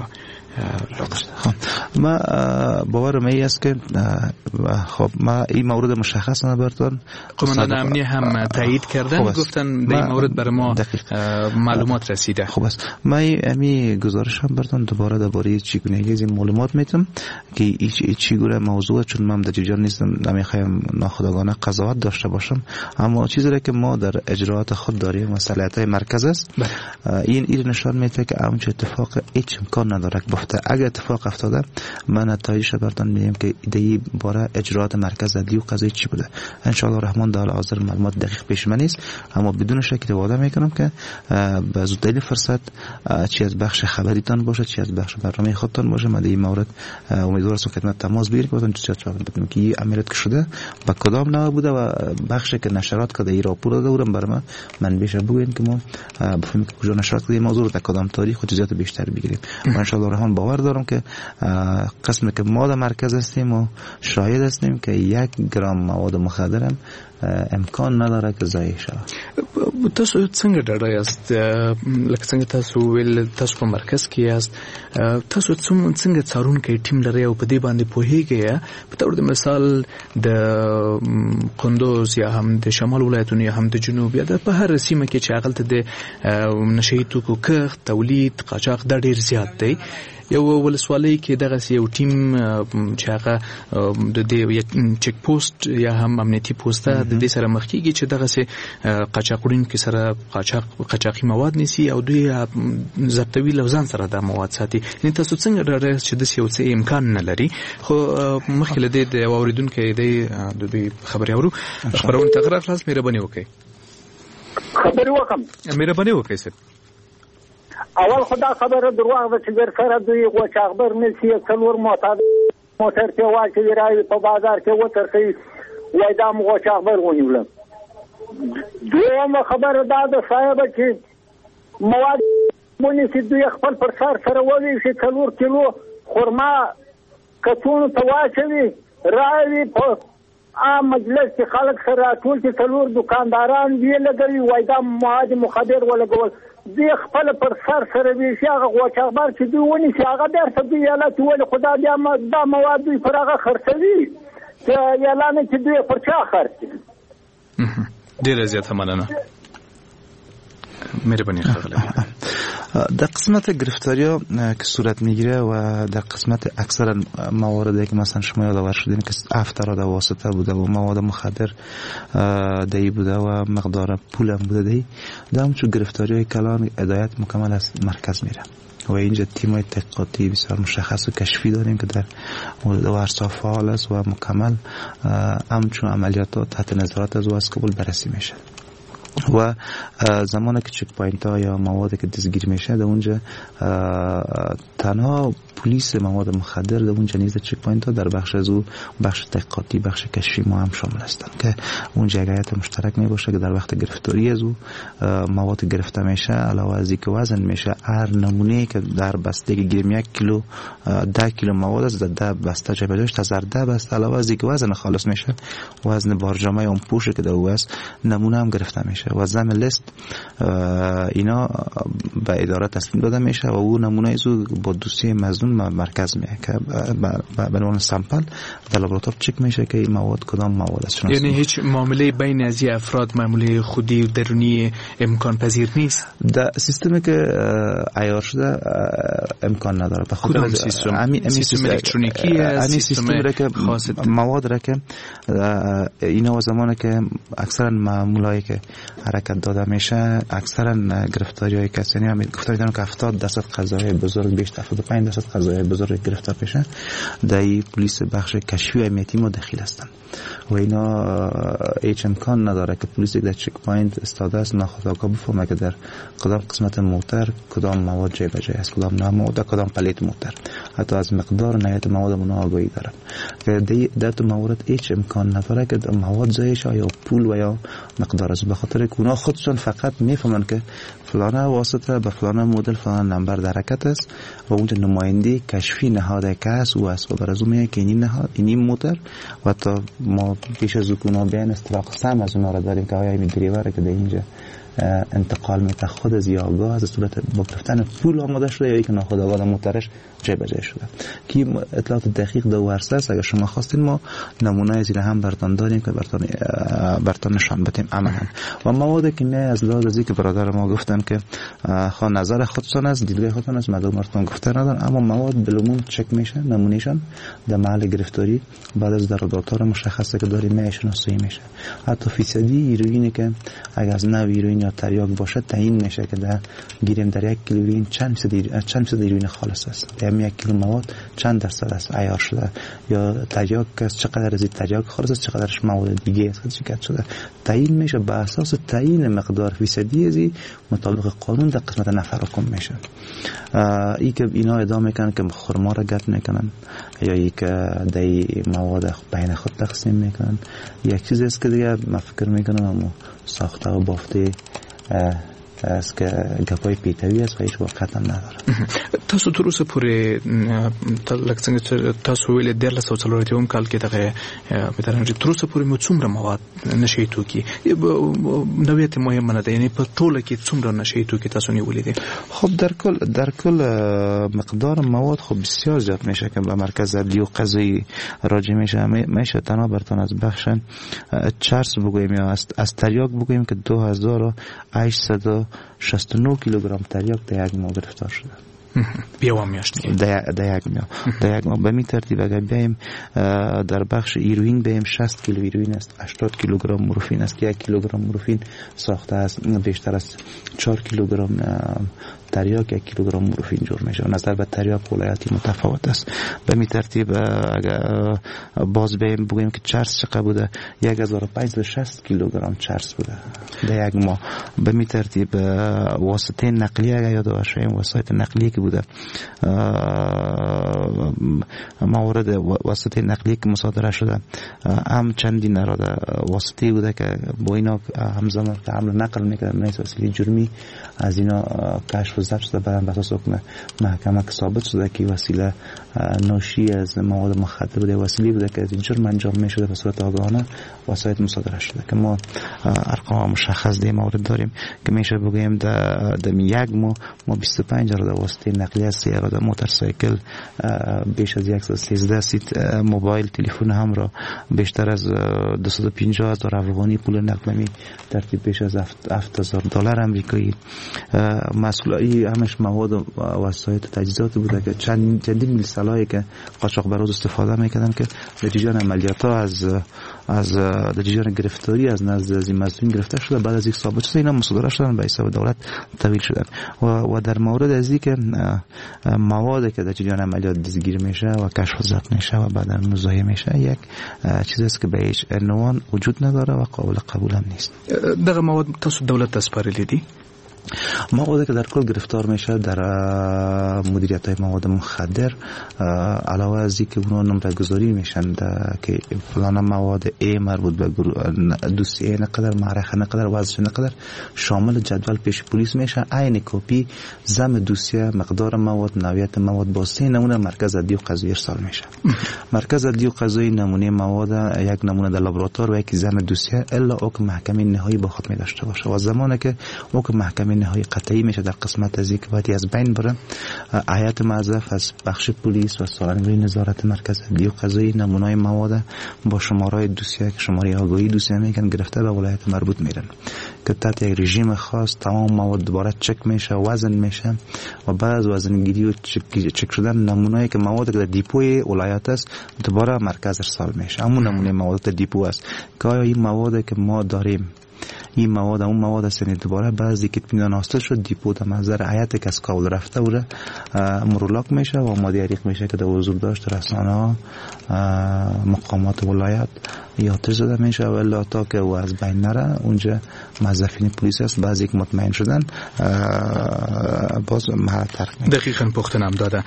ما باورم ای است که خب ما این مورد مشخص نبردن قومندان امنیه هم تایید کردن گفتن در این مورد برای ما معلومات رسیده. خوب است. ما امی گزارش هم بردن دوباره درباره چگونگی از این معلومات میتونم که چگونه موضوع چون من در جریان نیستم نمیخوایم ناخودآگاه قضاوت داشته باشم، اما چیزی را که ما در اجراءات خود داریم مسئولیت‌های مرکز است این این نشان میده که اون چه اتفاق هیچ امکان نداره که اگر اتفاق افتاده من نتایجش بردن میدیم که ایده باره اجراءات مرکز عدلی و قضایی چی بوده. ان شاء الله الرحمن در حال حاضر معلومات دقیق پیش من نیست، اما بدون شک وعده میکنم که به زودترین فرصت چی از بخش خبریتان باشه چی از بخش برنامه خودتان باشه ما در این مورد امیدوار هستم که خدمت تماس بگیریم بودن چه چه بدونم که این عملیات که شده با کدام نوع بوده و بخشی که نشرات کرده این راپور داده بودم برای من من بیشتر بگویم که ما بفهمیم که کجا نشرات کرده این موضوع رو در کدام تاریخ و جزئیات بیشتر بگیریم. ان شاء الله الرحمن باور دارم که قسمی که ما در مرکز هستیم و شاهد هستیم که یک گرم مواد مخدر هم امکان نداره که ضایع شود. تاسو څنګه ډاډه یاست لکه څنګه تاسو ویل تاسو په مرکز کې یاست تاسو څنګه څارونکي ټیم لري او په دې باندې پوهیږئ په تور د مثال د قندوز یا هم د شمال ولایتونو یا هم د جنوب یا د په هر سیمه کې چې هغلته د نشئی توکو کښت تولید قاچاق د ډیر زیات دی. یو ولسوالۍ کې دغه یو ټیم چې هغه د دې چک پوسټ یا هم امنیتي پوسټه د دې سره مخ کیږي چې دغه سه قاچاقړونکو سره قاچاق قاچاقي مواد نیسي او دوی ضبطوي لوزان سره د مواد ساتي. ان تاسو څنګه راځي چې د یو څه امکان نه لري؟ خو مخکې له دې د اوریدونکو د دوی خبري اورو خبرونه تغیر خلاص مهرباني وکړئ. خبري وکم مهرباني وکړئ سر. اول خدا خبره دروغ ده چې ګر سره دوی غوچاغبر نسی څلور موټر موټر ته واچي راوي په بازار کې وتر کوي وای دا غوچاغبر ونیول. دویمه خبره دا ده صاحب چې مواد مونږ چې دوی خپل پر سر سره ولي چې څلور کیلو خرما کڅونو ته واچوي راوي په عام مجلس کې خلک سره ټول چې څلور دکانداران دی لګوي وای دا مواد مخدر ولګول دی خپل پر سر سره وی چې هغه غوچاغبر چې دوی ونی چې هغه درته دی یاله ټول خدا دې دا مواد دوی پر هغه خرڅوي چې یاله نه چې دوی پر چا خرڅي. ډیره زیاته مننه مهربانی خغله. در قسمت گرفتاری ها که صورت میگیره و در قسمت اکثر مواردی که مثلا شما یادآور شدین که افطار واسطه بوده و مواد مخدر دی بوده و مقدار پول هم بوده دی در همچون گرفتاری های کلان هدایت مکمل از مرکز میره و اینجا تیمای تحقیقاتی بسیار مشخص و کشفی داریم که در مورد ورسا فعال است و مکمل همچون عملیات تحت نظارت از واسه قبول بررسی میشه و زمانی که چک پوینت ها یا موادی که دستگیر میشه در اونجا تنها پلیس مواد مخدر در اونجا نیز چک پوینت ها در بخش از او بخش تحقیقاتی بخش کشفی ما هم شامل هستند که اونجا حیات مشترک می باشه که در وقت گرفتاری از او مواد گرفته میشه علاوه از اینکه وزن میشه هر نمونه که در بسته که گیریم یک کیلو ده کیلو مواد است در ده بسته جای بدوش تا زر ده بسته علاوه از اینکه وزن خالص میشه وزن بارجامه اون پوشه که در او است نمونه هم گرفته میشه و ضمن لیست اینا به اداره تسلیم داده میشه و او نمونه ایزو با دوسیه مزنون مرکز میه که به عنوان سامپل در لابراتوار چک میشه که این مواد کدام مواد است. یعنی هیچ معامله بین از این افراد معامله خودی و درونی امکان پذیر نیست؟ در سیستمی که عیار شده امکان نداره. به خاطر کدام سیستم؟ سیستم الکترونیکی سیستمی را که مواد را که اینا و زمانی که اکثرا معمولایی که حرکت داده میشه اکثرا گرفتاری های کسی یعنی گفتاری دارم که هفتاد درصد قضایای بزرگ بیشتر هفتاد و پنج درصد قضایای بزرگ گرفتار میشه در پلیس بخش کشفی و امنیتی مدخل هستند و اینا هیچ امکان نداره که پلیس یک در چک پوینت استاده است ناخودآگاه بفهمه که در کدام قسمت موتر کدام مواد جای به جای است کدام نوع مواد کدام پلیت موتر حتی از مقدار و نهایت مواد منو آگاهی دارن که در تو موارد هیچ امکان نداره که مواد زایش یا پول و یا مقدار است به خاطر که اونا خودشون فقط میفهمن که فلانه واسطه به فلانه مدل فلان نمبر در حرکت است و اونجا نماینده کشفی نهاد کس و است و برازو میگه که این نهاد این موتر و تا ما پیش از اونا بیان استراق سم از اونا را داریم که آیا این دریوره که در اینجا انتقال میته خود از یا آگاه از صورت با گرفتن پول آماده شده یا یک ناخودآگاه موترش جای به جای شده که اطلاعات دقیق دو ورسه است. اگر شما خواستین ما نمونه زیر هم برتان داریم که برتان برتان نشان بدیم عملا و مواد که نه از لحاظ از که برادر ما گفتن که خواه نظر خودتون است دیدگاه خودتون است مردم برتان گفته ندارن اما مواد بالعموم چک میشه نمونهشان در محل گرفتاری بعد از در داتار مشخصه که داریم میشناسایی میشه حتی فیصدی هیروئینی که اگر از نوع هیروئین یا تریاک باشه تعیین میشه که در گیریم در یک کیلو هیروئین چند فیصد چند فیصد هیروئین خالص است یعنی یک کیلو مواد چند درصد است عیار شده یا تریاک است چقدر از این تریاک خالص است چقدرش مواد دیگه است شکایت شده تعیین میشه بر اساس تعیین مقدار فیصدی ازی مطابق قانون در قسمت نفر حکم میشه. ای که اینا ادعا میکنن که خرما را گرد میکنن یا ای که دی مواد بین خود تقسیم میکنن یک چیز است که دیگه من فکر میکنم اما ساخته و بافته است که گپای پیتوی است و هیچ واقعیت هم نداره. تاسو تر اوسه پورې لکه څنګه تاسو ویل د لس او څلور اتیا کال کې دغه مثلا تر اوسه پورې مو څومره مواد نشي توکي نویت مهمه نه ده یعنی په ټوله کې څومره نشي توکي تاسو نیولې دي؟ خب در کل در کل مقدار مواد خب بسیار زیاد میشه که به مرکز عدلی و قضایی راجع میشه میشه تنها برتون از بخش چرس بگوییم یا از تریاک بگوییم که دو هزار و هشتصد و شصت و نه کیلوگرم تریاک در یک ماه گرفتار شده بیا میاشت در یک ماه در یک ماه به می ترتیب اگر بیایم در بخش هیروئین بیایم شصت کیلو هیروئین است، هشتاد کیلوگرم مورفین است که یک کیلوگرم مورفین ساخته است بیشتر از چهار کیلوگرم تریاک یک کیلوگرم مورفین جور میشه. نظر به تریاک ولایتی متفاوت است. به می ترتیب اگر باز بیم بگوییم که چرس چقدر بوده، یک هزار و پانصد و شصت کیلوگرم چرس بوده در یک ماه. به می ترتیب واسطه نقلیه اگر یاد باشیم وسایل نقلیه که بوده موارد واسطه نقلیه که مصادره شده هم چندی نراده واسطه بوده که با اینا همزمان تعامل نقل میکردن نیست وسیله جرمی از اینا کشف و ضبط شده بعداً به اساس حکم محکمه که ثابت شده که وسیله ناشی از مواد مخدر بوده، وسیله بوده که جرم انجام میشده به صورت آگاهانه وسایل مصادره شده که ما ارقام مشخص در مورد داریم که میشه بگوییم در یک ماه ما بیست و پنج را در واسطه نقلیه سیاره موتورسایکل بیش از صد و سیزده سیت موبایل تلفن هم را بیشتر از دویست و پنجاه هزار افغانی پول نقدی ترتیب بیش از هفت هزار دلار امریکایی مسئولی همش مواد و وسایل تجهیزات بوده که چند چندین میل سلاحی که قاچاقبران استفاده میکردن که در جریان عملیات ها از از در جریان گرفتاری از نزد از این مسئولین گرفته شده، بعد از یک ثابت شده اینا مصادره شدن به حساب دولت تحویل شدن و, و در مورد از اینکه مواد که در جریان عملیات دستگیر میشه و کشف و ضبط میشه و بعدا مضایع میشه یک چیزی است که به هیچ عنوان وجود نداره و قابل قبول هم نیست. دغه مواد تاسو دولت ته سپارلې دي؟ موادی که در کل گرفتار میشه در مدیریت های مواد مخدر علاوه از اینکه اونا نمره گذاری میشن که فلان مواد A مربوط به دوسیه نقدر معرخه نقدر وزنش نقدر شامل جدول پیش پلیس میشه، عین کپی زم دوسیه مقدار مواد نوعیت مواد با سه نمونه مرکز عدلی و قضایی ارسال میشه. مرکز عدلی و قضایی نمونه مواد یک نمونه در لابراتوار و یک زم دوسیه الا حکم محکمه نهایی با خود می داشته باشه و زمانی که حکم محکمه نهایی قطعی میشه در قسمت از اینکه باید از بین بره هیئت موظف از بخش پلیس و سالنگوی نظارت مرکز عدلی و قضایی نمونه‌های مواد با شماره‌های دوسیه که شماره آگاهی دوسیه میگن گرفته به ولایت مربوط میرن که تحت یک رژیم خاص تمام مواد دوباره چک میشه، وزن میشه و بعد از وزنگیری و چک, چک شدن نمونه‌ای که مواد که در دیپوی ولایت است دوباره مرکز ارسال میشه. همون نمونه مواد در دیپو است که آیا این مواد که ما داریم این مواد اون مواد است یعنی دوباره بعضی که پیدا ناسته شد دیپو در منظر حیات که از کابل رفته و مرولاک میشه و آماده ریخ میشه که در حضور داشت رسانه ها مقامات ولایت یا زده میشه و الا تا که او از بین نره اونجا موظفین پلیس است بعضی که مطمئن شدن باز محل ترک میشه. دقیقاً پختنم داده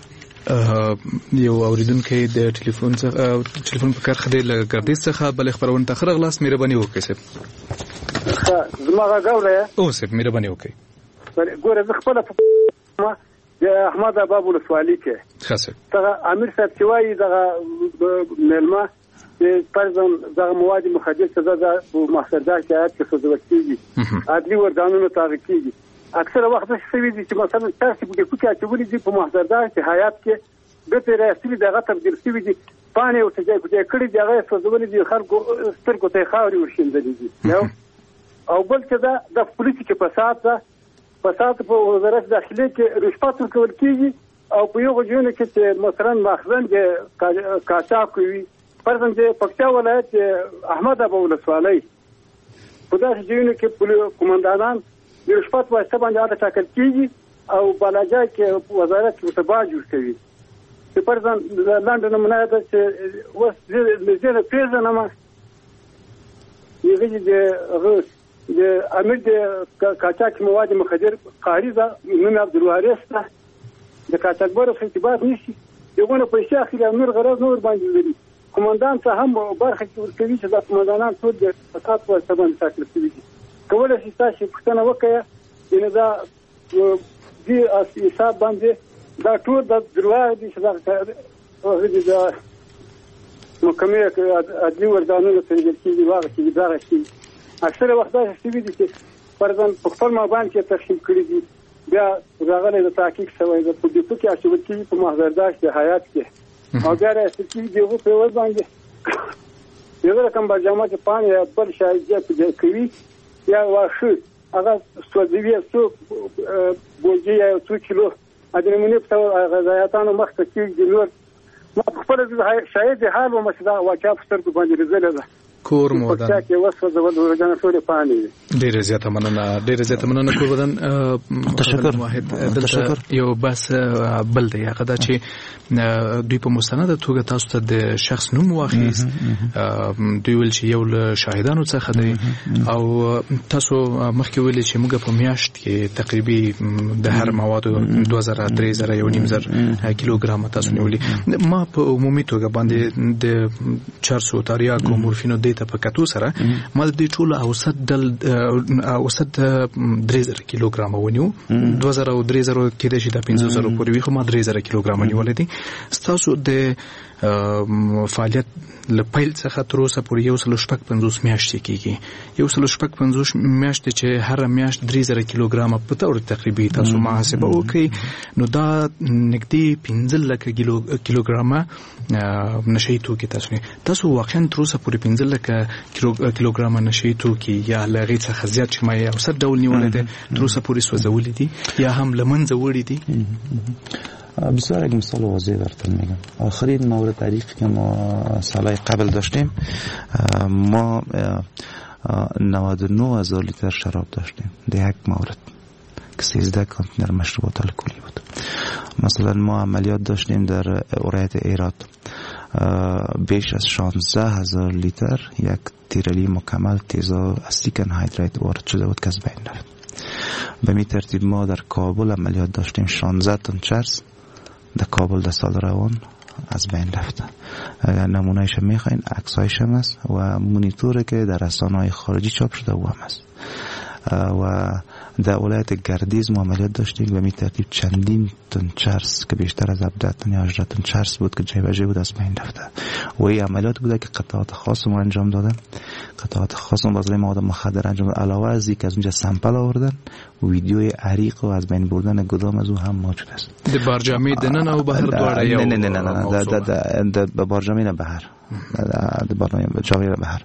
یو اوریدونکو د ټلیفون څخه ټلیفون په کار خدای له ګردیز څخه بل خبرونه ته خره غلاس مهرباني وکړئ سه زما غاوره او سه مهرباني وکړئ ګوره زه خپل ما د احمد ابا بول سوالی کې خاصه ته امیر صاحب چې وایي دغه ملما د پرځم دغه مواد مخدر سزا د محصردار کې آیات کې سوزول کیږي عدلي وردانونو تعقیب کیږي. اکثر وخت څه وی دي چې مثلا تاسو په کوڅه کې چولې دي په محضردار کې حیات کې د تیر اصلي دغه تبدیل شوی دي پانه او څه کوڅه کړي دي هغه سوزول دي خلکو سترګو ته خاوري ورشندلې دي یو او بل څه دا د پولیسي کې فساد ده فساد په وزارت داخلي کې رشوت ورکول کیږي او په یو ځای کې چې مثلا مخزن د کاچا کوي پرځم د پکتیا ولایت احمد ابو ولسوالۍ په داسې ځایونو کې قومندانان د رشوت واسطه باندې اړه ټاکل کیږي او بالاجا کې وزارت متباع جوړ کوي چې پرځم لاندې نمونه ده چې وس زه پیژنم یوه د د امیر د کاچاک مواد مخدر قاری ده نوم عبدالوارث ده د کاچاکبر په ارتباط نشي یوونه پیسې اخلي امیر غرض نور باندې لري قومندان ته هم برخه ورکوي چې د قومندانان ټول د فساد په سبب ټاکل شوي دي. کوله چې تاسو پښتنه وکړه ان دا دې حساب باندې دا ټول د دروازه دي چې دا د محکمې عدلي وردانونو ته کېږي واغ چې دا شي اکثر وخت دا شي دي چې فرضاً په خپل مابان کې تقسیم کړی دي بیا راغلي د تحقیق شوی د پولیسو کې اچول کېږي په محضردار کې حیات کې او بیا راځي چې دیو په ور باندې یو رقم برجامه چې پانی بل شایعه کوي یا واښه هغه سوځوي څو بوجي یا څو کیلو د نمونې په غذایاتانو مخ ته کېږدي. نور ما په خپله شاهد حال وم چې دا واقعه په سترګو باندې لیدلې ده. کور مو ودان په کې وسوځول ورګانه ټولې پاڼې. ډېره زیاته مننه ډېره زیاته مننه کور ودان. تشکر تشکر. یو بس بل دی هغه دا چې دوی په مستنده توګه تاسو ته د شخص نوم واخیست. دوی ویل چې یو له شاهدانو څخه دی او تاسو مخکې ویل چې موږ په میاشت کې تقریبا د هر موادو دوه زره درې زره یو نیم زر کیلوګرام تاسو نیولي. ما په عمومي توګه باندې د چارسو تاریاکو مورفینو دیتا په کتو سره ما د ټول اوسط دل اوسط درې زره کیلوګرام ونیو. دوه زره او درې زره کې د شي د پنځه زره پورې وي خو ما درې زره کیلوګرام نیولې دي. تاسو د فعالیت له پیل څخه تر اوسه پورې یو سل شپږ پنځوس میاشتې کېږي. یو سل شپږ پنځوس میاشتې چې هر میاشت درې زره کیلوګرام په تور تقریبا تاسو محاسبه وکړئ نو دا نږدې پنځه لکه کیلوګرام نشئی توکي تاسو نه تاسو واقعا تر اوسه پورې پنځه لکه کیلوګرام نشئی توکي یا لغې څخه زیات چې ما یو څه ډول نیولې ده تر اوسه پورې سوځولې دي یا هم لمنځه وړي دي. بسیار یک مثال واضح براتون میگم. آخرین مورد تاریخی که ما سالهای قبل داشتیم ما نود و نه هزار لیتر شراب داشتیم در یک مورد که سیزده کانتینر مشروبات الکلی بود. مثلا ما عملیات داشتیم در ولایت هرات بیش از شانزده هزار لیتر یک تیرالی مکمل تیزا استیکن هایدریت وارد شده بود که از بین رفت. به می ترتیب ما در کابل عملیات داشتیم شانزده تن چرس در کابل در سال روان از بین رفته. اگر نمونهش میخواین عکسایش هم است و مونیتوری که در رسانه‌های خارجی چاپ شده او هم است. و در ولایت گردیز ما عملیات داشتیم و می ترتیب چندین تن چرس که بیشتر از هفده تن یا هجده تن چرس بود که جای بجای بود از بین رفته. و این عملیات بوده که قطعات خاص ما انجام دادن. قطعات خاص ما بازرای مواد مخدر انجام دادن. علاوه از اینکه از اونجا سمپل آوردن ویدیوی عریق و از بین بردن گدام از او هم موجود است. در بارجامی دنن او بحر دواره یا نه نه نه نه در در بارجامی نه بحر د بارجامی جامعه بحر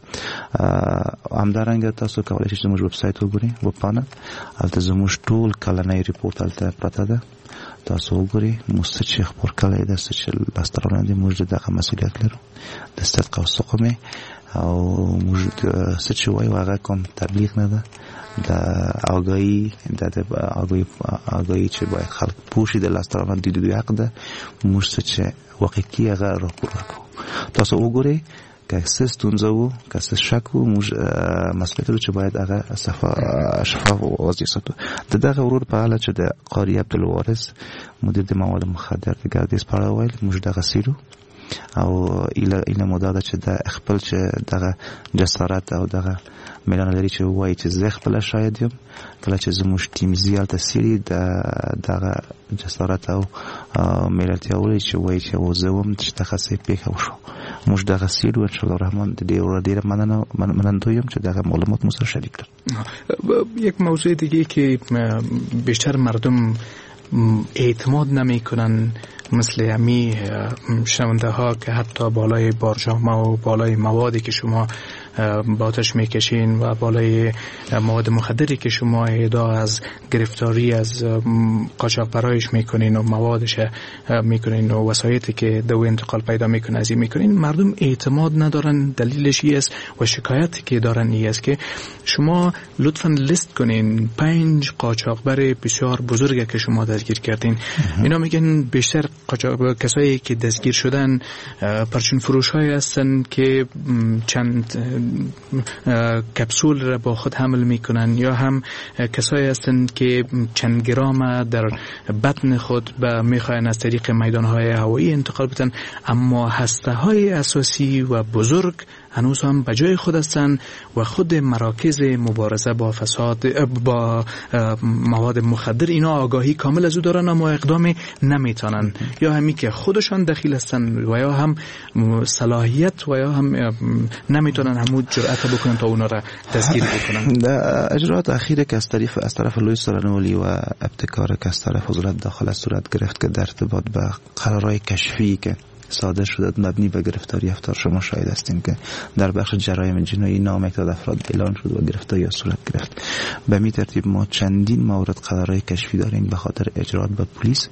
هم درنګ تاسو کولای شئ زموږ ویب سایت وګورئ وپانه البته زموږ ټول کلنۍ ریپورت البته پراته ده تاسو وګورئ موږ چې خبر کړی ده چې لاسترونه دي موږ دغه مسؤلیت لرو د صدق او سقمه او موږ څه وایي هغه کوم تبلیغ نه ده د آگاهی د آگاهی آگاهی چې باید خلک پوښي د لاسترونه د دوی حق ده موږ چې واقعي هغه راپور ورکو تاسو وګورئ که څه ستونزه وو که څه شک وو موږ مسئولیت لرو چې باید هغه شفاف واضح ساتو. د دغه ورور په اړه چې د قاری عبدالوارث مدیر د مواد مخدر د ګردیز په اړه ویل موږ دغه سیرو او ایله ایله مداده چې د خپل چې دغه جسارت او دغه ملان لري چې وایي چې زه خپل شاید یم کله چې زموږ ټیم زیات تاثیر د دغه جسارت او ملتیا ولې چې وایي چې وزوم چې تخصصي پیښه وشو موږ دغه سیرو ان شاء الله الرحمن د دې ور ډیره مننه مننه یم چې دغه معلومات مو سره شریک کړم. یک موضوع دیگه که بیشتر مردم اعتماد نمیکنن مثل امی شنونده ها که حتی بالای بارجامه و بالای موادی که شما با آتش میکشین و بالای مواد مخدری که شما ادعا از گرفتاری از قاچاقبرایش میکنین و موادش میکنین و وسایتی که دو انتقال پیدا میکنه از این میکنین مردم اعتماد ندارن. دلیلش این است و شکایتی که دارن این است که شما لطفاً لیست کنین پنج قاچاقبر بسیار بزرگ که شما دستگیر کردین. اینا میگن بیشتر کسایی که دستگیر شدن پرچون فروش های هستن که چند کپسول را با خود حمل میکنن یا هم کسایی هستن که چند گرام در بطن خود به میخواین از طریق میدان های هوایی انتقال بدن اما هسته های اساسی و بزرگ هنوز هم به جای خود هستن و خود مراکز مبارزه با فساد با مواد مخدر اینا آگاهی کامل از او دارن اما اقدام نمیتونن یا همی که خودشان دخیل هستن و یا هم صلاحیت و یا هم نمیتونن همو جرأت بکنن تا اونا را دستگیر بکنن. در اجرات اخیره که از طرف از طرف لوی سرانولی و ابتکار که از طرف وزارت داخله صورت گرفت که در ارتباط به قرارهای کشفی که صادر شده مبنی به گرفتاری افطار شما شاهد هستیم که در بخش جرایم جنایی نام یک افراد اعلان شد و گرفتاری صورت گرفت. به می ترتیب ما چندین مورد قرارهای کشفی داریم به خاطر اجرات به پلیس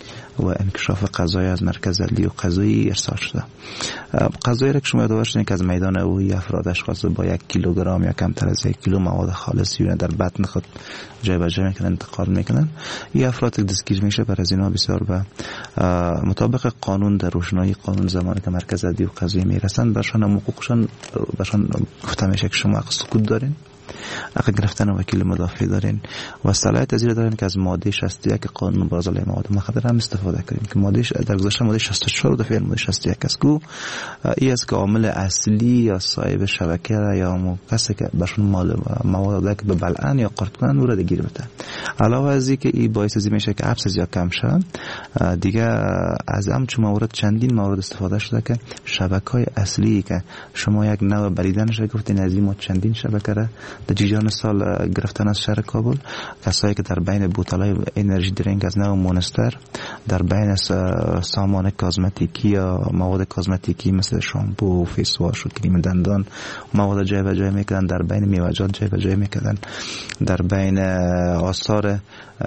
و انکشاف قضایی از مرکز عدلی و قضایی ارسال شده. قضایی را که شما یادآور شدین که از میدان اوهی افراد اشخاص با یک کیلوگرم یا کمتر از یک کیلو مواد خالصی در بطن خود جای به جای میکنن انتقال میکنن. این افراد دستگیر میشه بر از اینا بسیار به مطابق قانون در روشنایی قانون زمانی که مرکز عدلی و قضایی میرسن برشان حقوقشان برشان گفته میشه که شما حق سکوت دارین، حق گرفتن وکیل مدافع دارین و صلاحیت از این دارین که از ماده شصت و یک قانون مبارزه علیه مواد مخدر هم استفاده کنین که ماده در گذشته ماده شصت و چهار دفعه ماده شصت و یک است که این است که عامل اصلی یا صاحب شبکه یا کسی که برشون مال مواد که به بلعن یا قارت کنن او را گیر بده. علاوه از این که این باعث از میشه که ابس یا کم شه، دیگه از همچون موارد چندین موارد استفاده شده که شبکه‌های اصلی که شما یک نوع بریدنش گفتین از این ما چندین شبکه را در جریان سال گرفتن از شهر کابل، کسایی که در بین بوتلای انرژی درینک از نوع مونستر، در بین سامان کازمتیکی یا مواد کازمتیکی مثل شامپو، فیس واش و کریم دندان مواد جای به جای میکردن، در بین میوه‌جات جای به جای میکردن، در بین آثار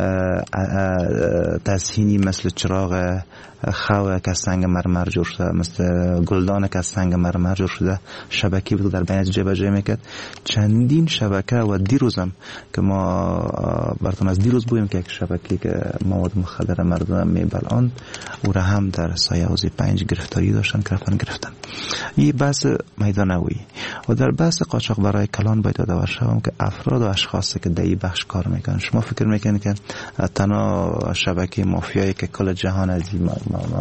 تزیینی مثل چراغ خواه که از سنگ مرمر جور شده، مثل گلدان که از سنگ مرمر جور شده، شبکه بود در بین جای به جای میکرد. چندین شبکه و دیروزم که ما براتون از دیروز بویم که یک شبکه که مواد مخدر مردم میبلعاند او را هم در سایه حوزه پنج گرفتاری داشتن که رفتن گرفتن. این بحث میدان اوهی و در بحث قاچاق برای کلان باید یادآور شوم که افراد و اشخاصی که در این بخش کار میکنن، شما فکر میکنید که تنها شبکه مافیایی که کل جهان از این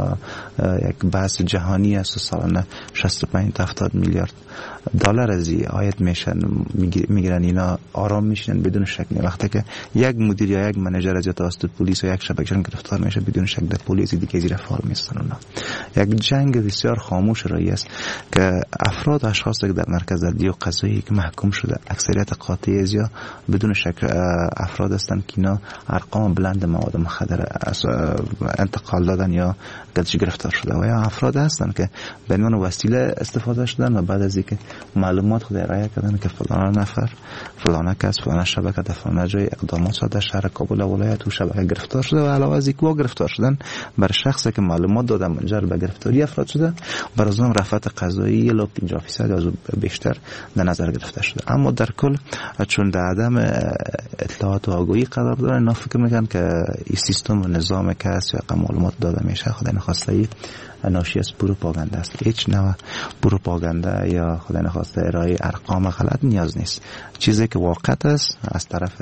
یک بحث جهانی است و سالانه شصت و پنج تا هفتاد میلیارد دلار از این آید میشن میگیرن، اینا آرام میشن بدون شک. وقتی که یک مدیر یا یک منیجر از توسط پلیس و یک شبکه‌شون گرفتار میشه بدون شک در پلیس دیگه زیر فال میستن. اونا یک جنگ بسیار خاموش رایی است که افراد و اشخاص که در مرکز عدلی و قضایی که محکوم شده اکثریت قاطعی از یا بدون شک افراد هستند که اینا ارقام بلند مواد مخدر انتقال دادن یا گرفتار شده و یا افراد هستند که به عنوان وسیله استفاده شدن و بعد از اینکه معلومات خود ارائه کردن که فلان نفر فلان کس فلان شبکه در فلان جای اقدامات شده در شهر کابل و ولایت و شبکه گرفتار شده و علاوه از اینکه گرفتار شدن بر شخصی که معلومات دادن منجر به گرفتاری افراد شده بر از اون رفعت قضایی الی پنجاه درصد از بیشتر در نظر گرفته شده. اما در کل چون در عدم اطلاعات و آگاهی قرار دارن اینا فکر میکنن که این سیستم و نظام کس یا معلومات داده میشه خدای نخواسته ای ناشی از پروپاگاندا است. هیچ نوع پروپاگاندا یا خدای نخواسته ارائه ارقام غلط نیاز نیست. چیزی که واقع است از طرف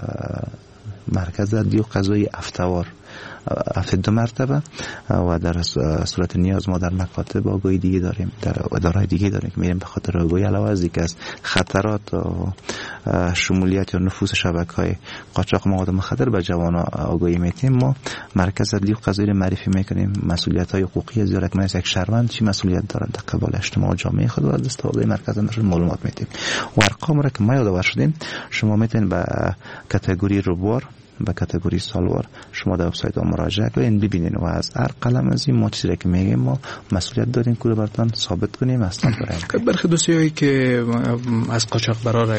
مرکز عدلی و قضایی افتوار هفته دو مرتبه و در صورت نیاز ما در مکاتب آگاهی دیگه داریم، در ادارهای دیگه داریم که میریم به خاطر آگاهی. علاوه از اینکه از خطرات و شمولیت یا نفوذ شبکه‌های قاچاق مواد مخدر به جوانان آگاهی میتیم. ما مرکز عدلی و قضایی رو معرفی میکنیم مسئولیت‌های حقوقی زیارت من یک شهروند چی مسئولیت دارن در قبال اجتماع و جامعه خود و از دستاوردهای مرکز نشون معلومات میتیم و ارقام را که ما یادآور شدیم شما میتونید به کاتگوری روبوار به کاتگوری سالوار شما در وبسایت ما مراجعه کنید ببینید و از هر قلم از این ما چیزی که میگیم ما مسئولیت داریم که براتون ثابت کنیم اصلا برای برخی دوستایی که از قاچاق برای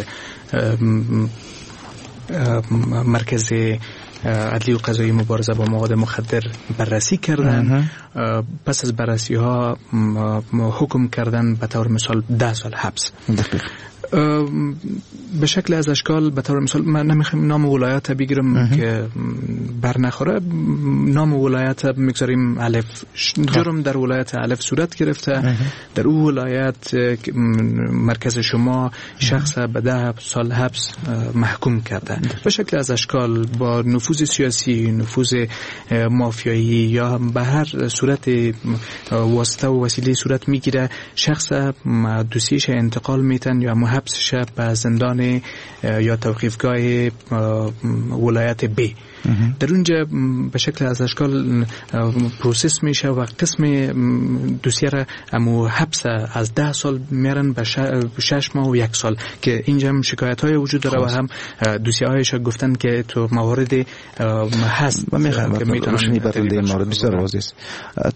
مرکز عدلی و قضایی مبارزه با مواد مخدر بررسی کردن، پس از بررسی ها حکم کردن به طور مثال ده سال حبس. دقیق. به شکل از اشکال به طور مثال من نمیخوام نام ولایت بگیرم که بر نخوره، نام ولایت میگذاریم الف. جرم در ولایت الف صورت گرفته، در اون ولایت مرکز شما شخص به ده سال حبس محکوم کرده. به شکل از اشکال با نفوذ سیاسی، نفوذ مافیایی یا به هر صورت واسطه و وسیله صورت میگیره، شخص دوسیش انتقال میتن یا حبس شب به زندان یا توقیفگاه ولایت بی. در اونجا به شکل از اشکال پروسس میشه و قسم دوسیه را امو حبس از ده سال میرن به شش ماه و یک سال که اینجا هم شکایت های وجود داره و هم دوسیه هایش گفتن که تو موارد هست و میخوام که میتونن این مورد بسیار واضح است.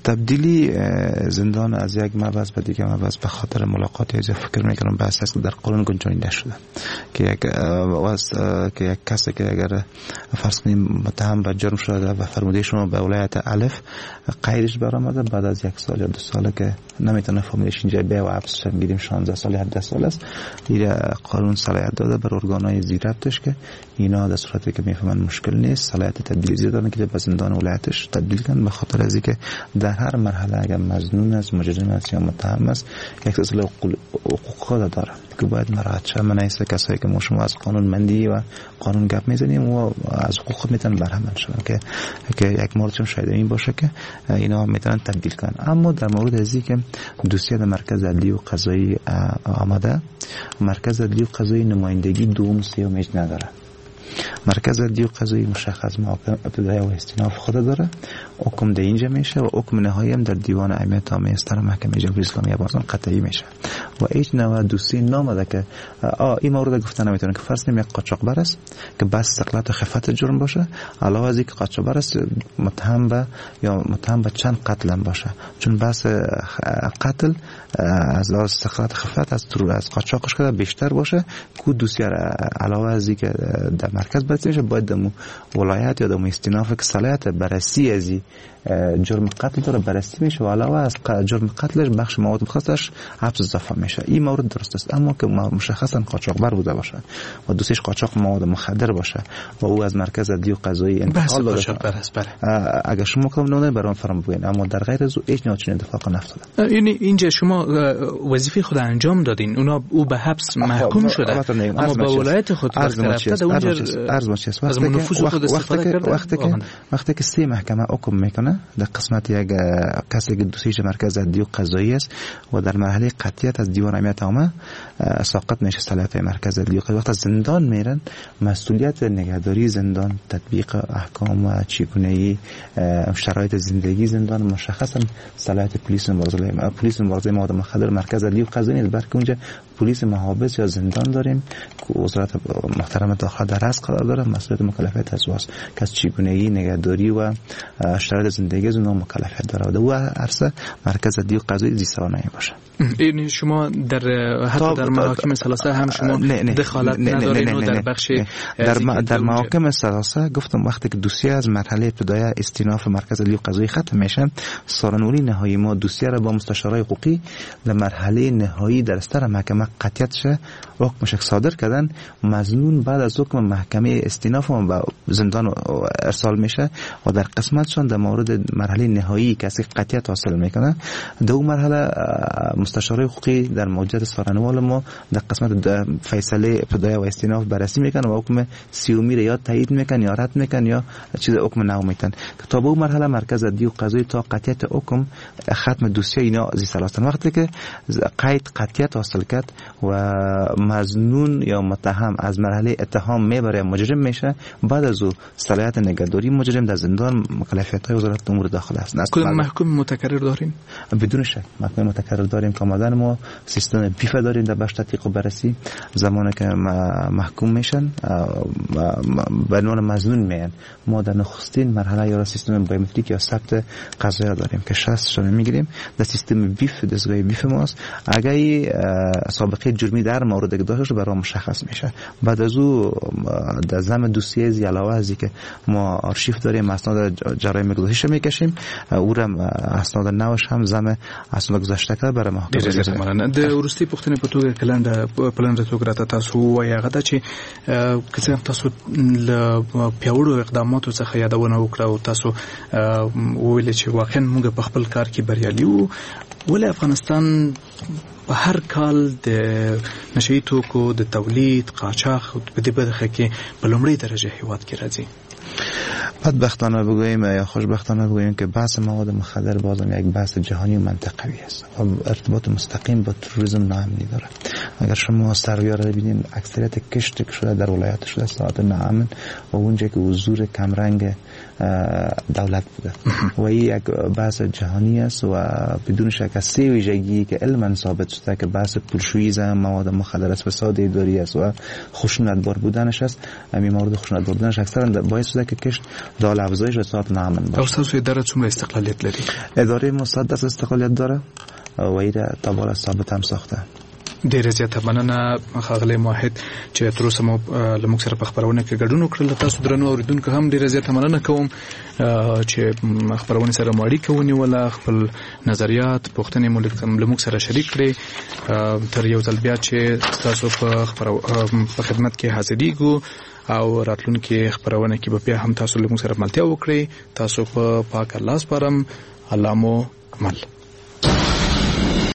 تبدیلی زندان از یک مبحث به دیگه مبحث به خاطر ملاقات یا فکر میکنم بحث است که در قانون گنجانیده شده که یک واس که یک کسی که اگر فرض کنیم متهم به جرم شده و فرموده شما به ولایت الف قیدش برآمده بعد از یک سال یا دو سال که نمیتونه فامیلش اینجا بیا و حبسش میگیریم شانزده سال یا هفده سال است. این قانون صلاحیت داده بر ارگانهای زیربطش که اینا در صورتی که میفهمن مشکل نیست صلاحیت تبدیلی زیاد که به زندان ولایتش تبدیل کنن، به خاطر از اینکه در هر مرحله اگر مظنون است مجرم است یا متهم است یک سلسله حقوق خود داره که باید مراعات شه. من ایسته کسایی که ما شما از قانون مندی و قانون گپ میزنیم و از حقوق خود میتونن برهمن شون که که یک موردشون شاید این باشه که اینا میتونن تبدیل کنن. اما در مورد از اینکه دوسیه در مرکز عدلی و قضایی آمده، مرکز عدلی و قضایی نمایندگی دوم سیوم هیچ نداره. مرکز عدلی و قضایی مشخص محاکم ابتدایی و استیناف خود داره، حکم در اینجا میشه و حکم نهایی هم در دیوان اهمیت عامه استان محکمه جمهوری اسلامی افغانستان قطعی میشه و هیچ نوع دوسیه نامده که آ این مورد گفتن نمیتونه که فرض کنیم یک قاچاقبر است که بس سقلات خفت جرم باشه، علاوه از اینکه قاچاقبر است متهم به یا متهم به چند قتل هم باشه، چون بس قتل از لحاظ سقلات خفت از طور از قاچاقش که بیشتر باشه کو دوسیه علاوه از اینکه در مرکز بررسی میشه باید دمو ولایت یا دمو استیناف که صلاحیت بررسی ازی جرم قتل داره بررسی میشه و علاوه از جرم قتلش بخش مواد مخصصش حبس اضافه میشه. این مورد درست است، اما که مشخصا قاچاقبر بوده باشه و دوستش قاچاق مواد مخدر باشه و او از مرکز عدلی و قضایی انتقال داده اگر شما کلام نمونه برام فرام بگین، اما در غیر از او هیچ نوع چنین اتفاق نیفتاده. یعنی اینجا شما وظیفه خود انجام دادین، اونا او به حبس محکوم شده اما با ولایت خود رفته اونجا عرض میشه وقتی که وقتی که وقتی که سه محکمه حکم میکنه در قسمت یک کسی که دوسیش مرکز عدلی و قضایی است و در مرحله قطعیت از دیوان اهمیت عامه ساقط میشه صلاحیت مرکز عدلی و قضایی، وقت زندان میرن مسئولیت نگهداری زندان، تطبیق احکام و چگونگی شرایط زندگی زندان مشخصا صلاحیت پلیس مبارزه پلیس مبارزه مواد مخدر مرکز عدلی و قضایی است، بلکه اونجا پلیس محافظ یا زندان داریم که وزارت محترم داخل در رأس قرار داره، مسئولیت مکلفیت از واس که از چگونگی نگهداری و شرایط زندگی از اونها مکلفیت داره و عرصه مرکز عدلی و قضایی زیستانه باشه. این شما در حتی در محاکم ثلاثه هم شما دخالت ندارین و در بخش در در محاکم ثلاثه گفتم وقتی که دوسیه از مرحله ابتدایی استیناف مرکز عدلی و قضایی ختم میشه، سارنوری نهایی ما دوسیه را با مستشارای حقوقی در مرحله نهایی در استر محکمه قطعیت شه حکمش صادر کردن، مظنون بعد از حکم محکمه استیناف و به زندان ارسال میشه و در قسمتشون در مورد مرحله نهایی کسی قطعیت حاصل میکنه. دو مرحله مستشارای حقوقی در موجد سارنوال ما در قسمت فیصله ابتدایی و استیناف بررسی میکنه و حکم سیومی را یا تایید میکنه یا رد میکنه یا چیز حکم نو میتن که تا به اون مرحله مرکز عدلی و قضایی تا قطعیت حکم ختم دوسیه اینا زی سلاستن. وقتی که قید قطعیت حاصل کرد و مظنون یا متهم از مرحله اتهام میبره مجرم میشه، بعد از او صلاحیت نگهداری مجرم در زندان مکلفیت‌های وزارت امور داخله است. کدام محکوم متکرر داریم؟ بدون شک محکوم متکرر داریم که آمدن ما سیستم بیف داریم در بخش تحقیق و بررسی، زمانی که محکوم میشن به عنوان مظنون میان ما در نخستین مرحله یا سیستم بایومتریک یا ثبت قضایا داریم که شخص شما میگیریم در سیستم بیف دستگاه بیف ماست، اگه سابقه جرمی در مورد داشته برای مشخص میشه. بعد از او در ضمن دوسیه زی علاوه از اینکه ما آرشیو داریم اسناد جرایم گذشته میکشیم، او را اسناد نوش هم ضمن اسناد گذشته که برای محکمه د ورستي پښتنې په توګه کلنده پلان د توګه راته تاسو وایي هغه دا چې کله تاسو له پیاوړو اقداماتو څخه یادونه وکړه او تاسو ویل چې واقعا موږ په خپل کار کې بریالي وو، ولې افغانستان په هر کال د نشئی توکو د تولید قاچاق په دې برخه کې په لومړۍ درجه هیواد کې راځي؟ بدبختانه بگوییم یا خوشبختانه بگوییم که بحث مواد مخدر بازم یک بحث جهانی و منطقوی است و ارتباط مستقیم با تروریسم ناامنی داره. اگر شما سرویا را ببینید اکثریت کشت که شده در ولایت شده ساعت ناامن و اونجا که حضور کمرنگ دولت بوده و این یک بحث جهانی است و بدون شک از سه ویژگی که علما ثابت شده که بحث پولشویی زن مواد مخدر است، فساد اداری است و خشونتبار بودنش است. همین مورد خشونتبار بودنش اکثرا باعث شده که کشت دال افزایش و اصلاحات ناامن باشه. تاسو اداره څومره استقلالیت لري؟ اداره مصدق استقلالیت داره و این تا بالا ثابت هم ساخته. ډیره زیاته مننه ښاغلی موحد چې تر اوسه مو له موږ سره په خپرونه کې ګډون وکړل. تاسو درنو اوریدونکو هم ډیره زیاته مننه کوم چې خپرونې سره مو اړیکه ونیوله، خپل نظریات پوښتنې مو له موږ سره شریک کړې. تر یو ځل بیا چې تاسو په خدمت کې حاضرېږو او راتلونکي خپرونه کې به بیا هم تاسو له موږ سره ملتیا وکړئ. تاسو په پاک الله سپارم. الله مو مل.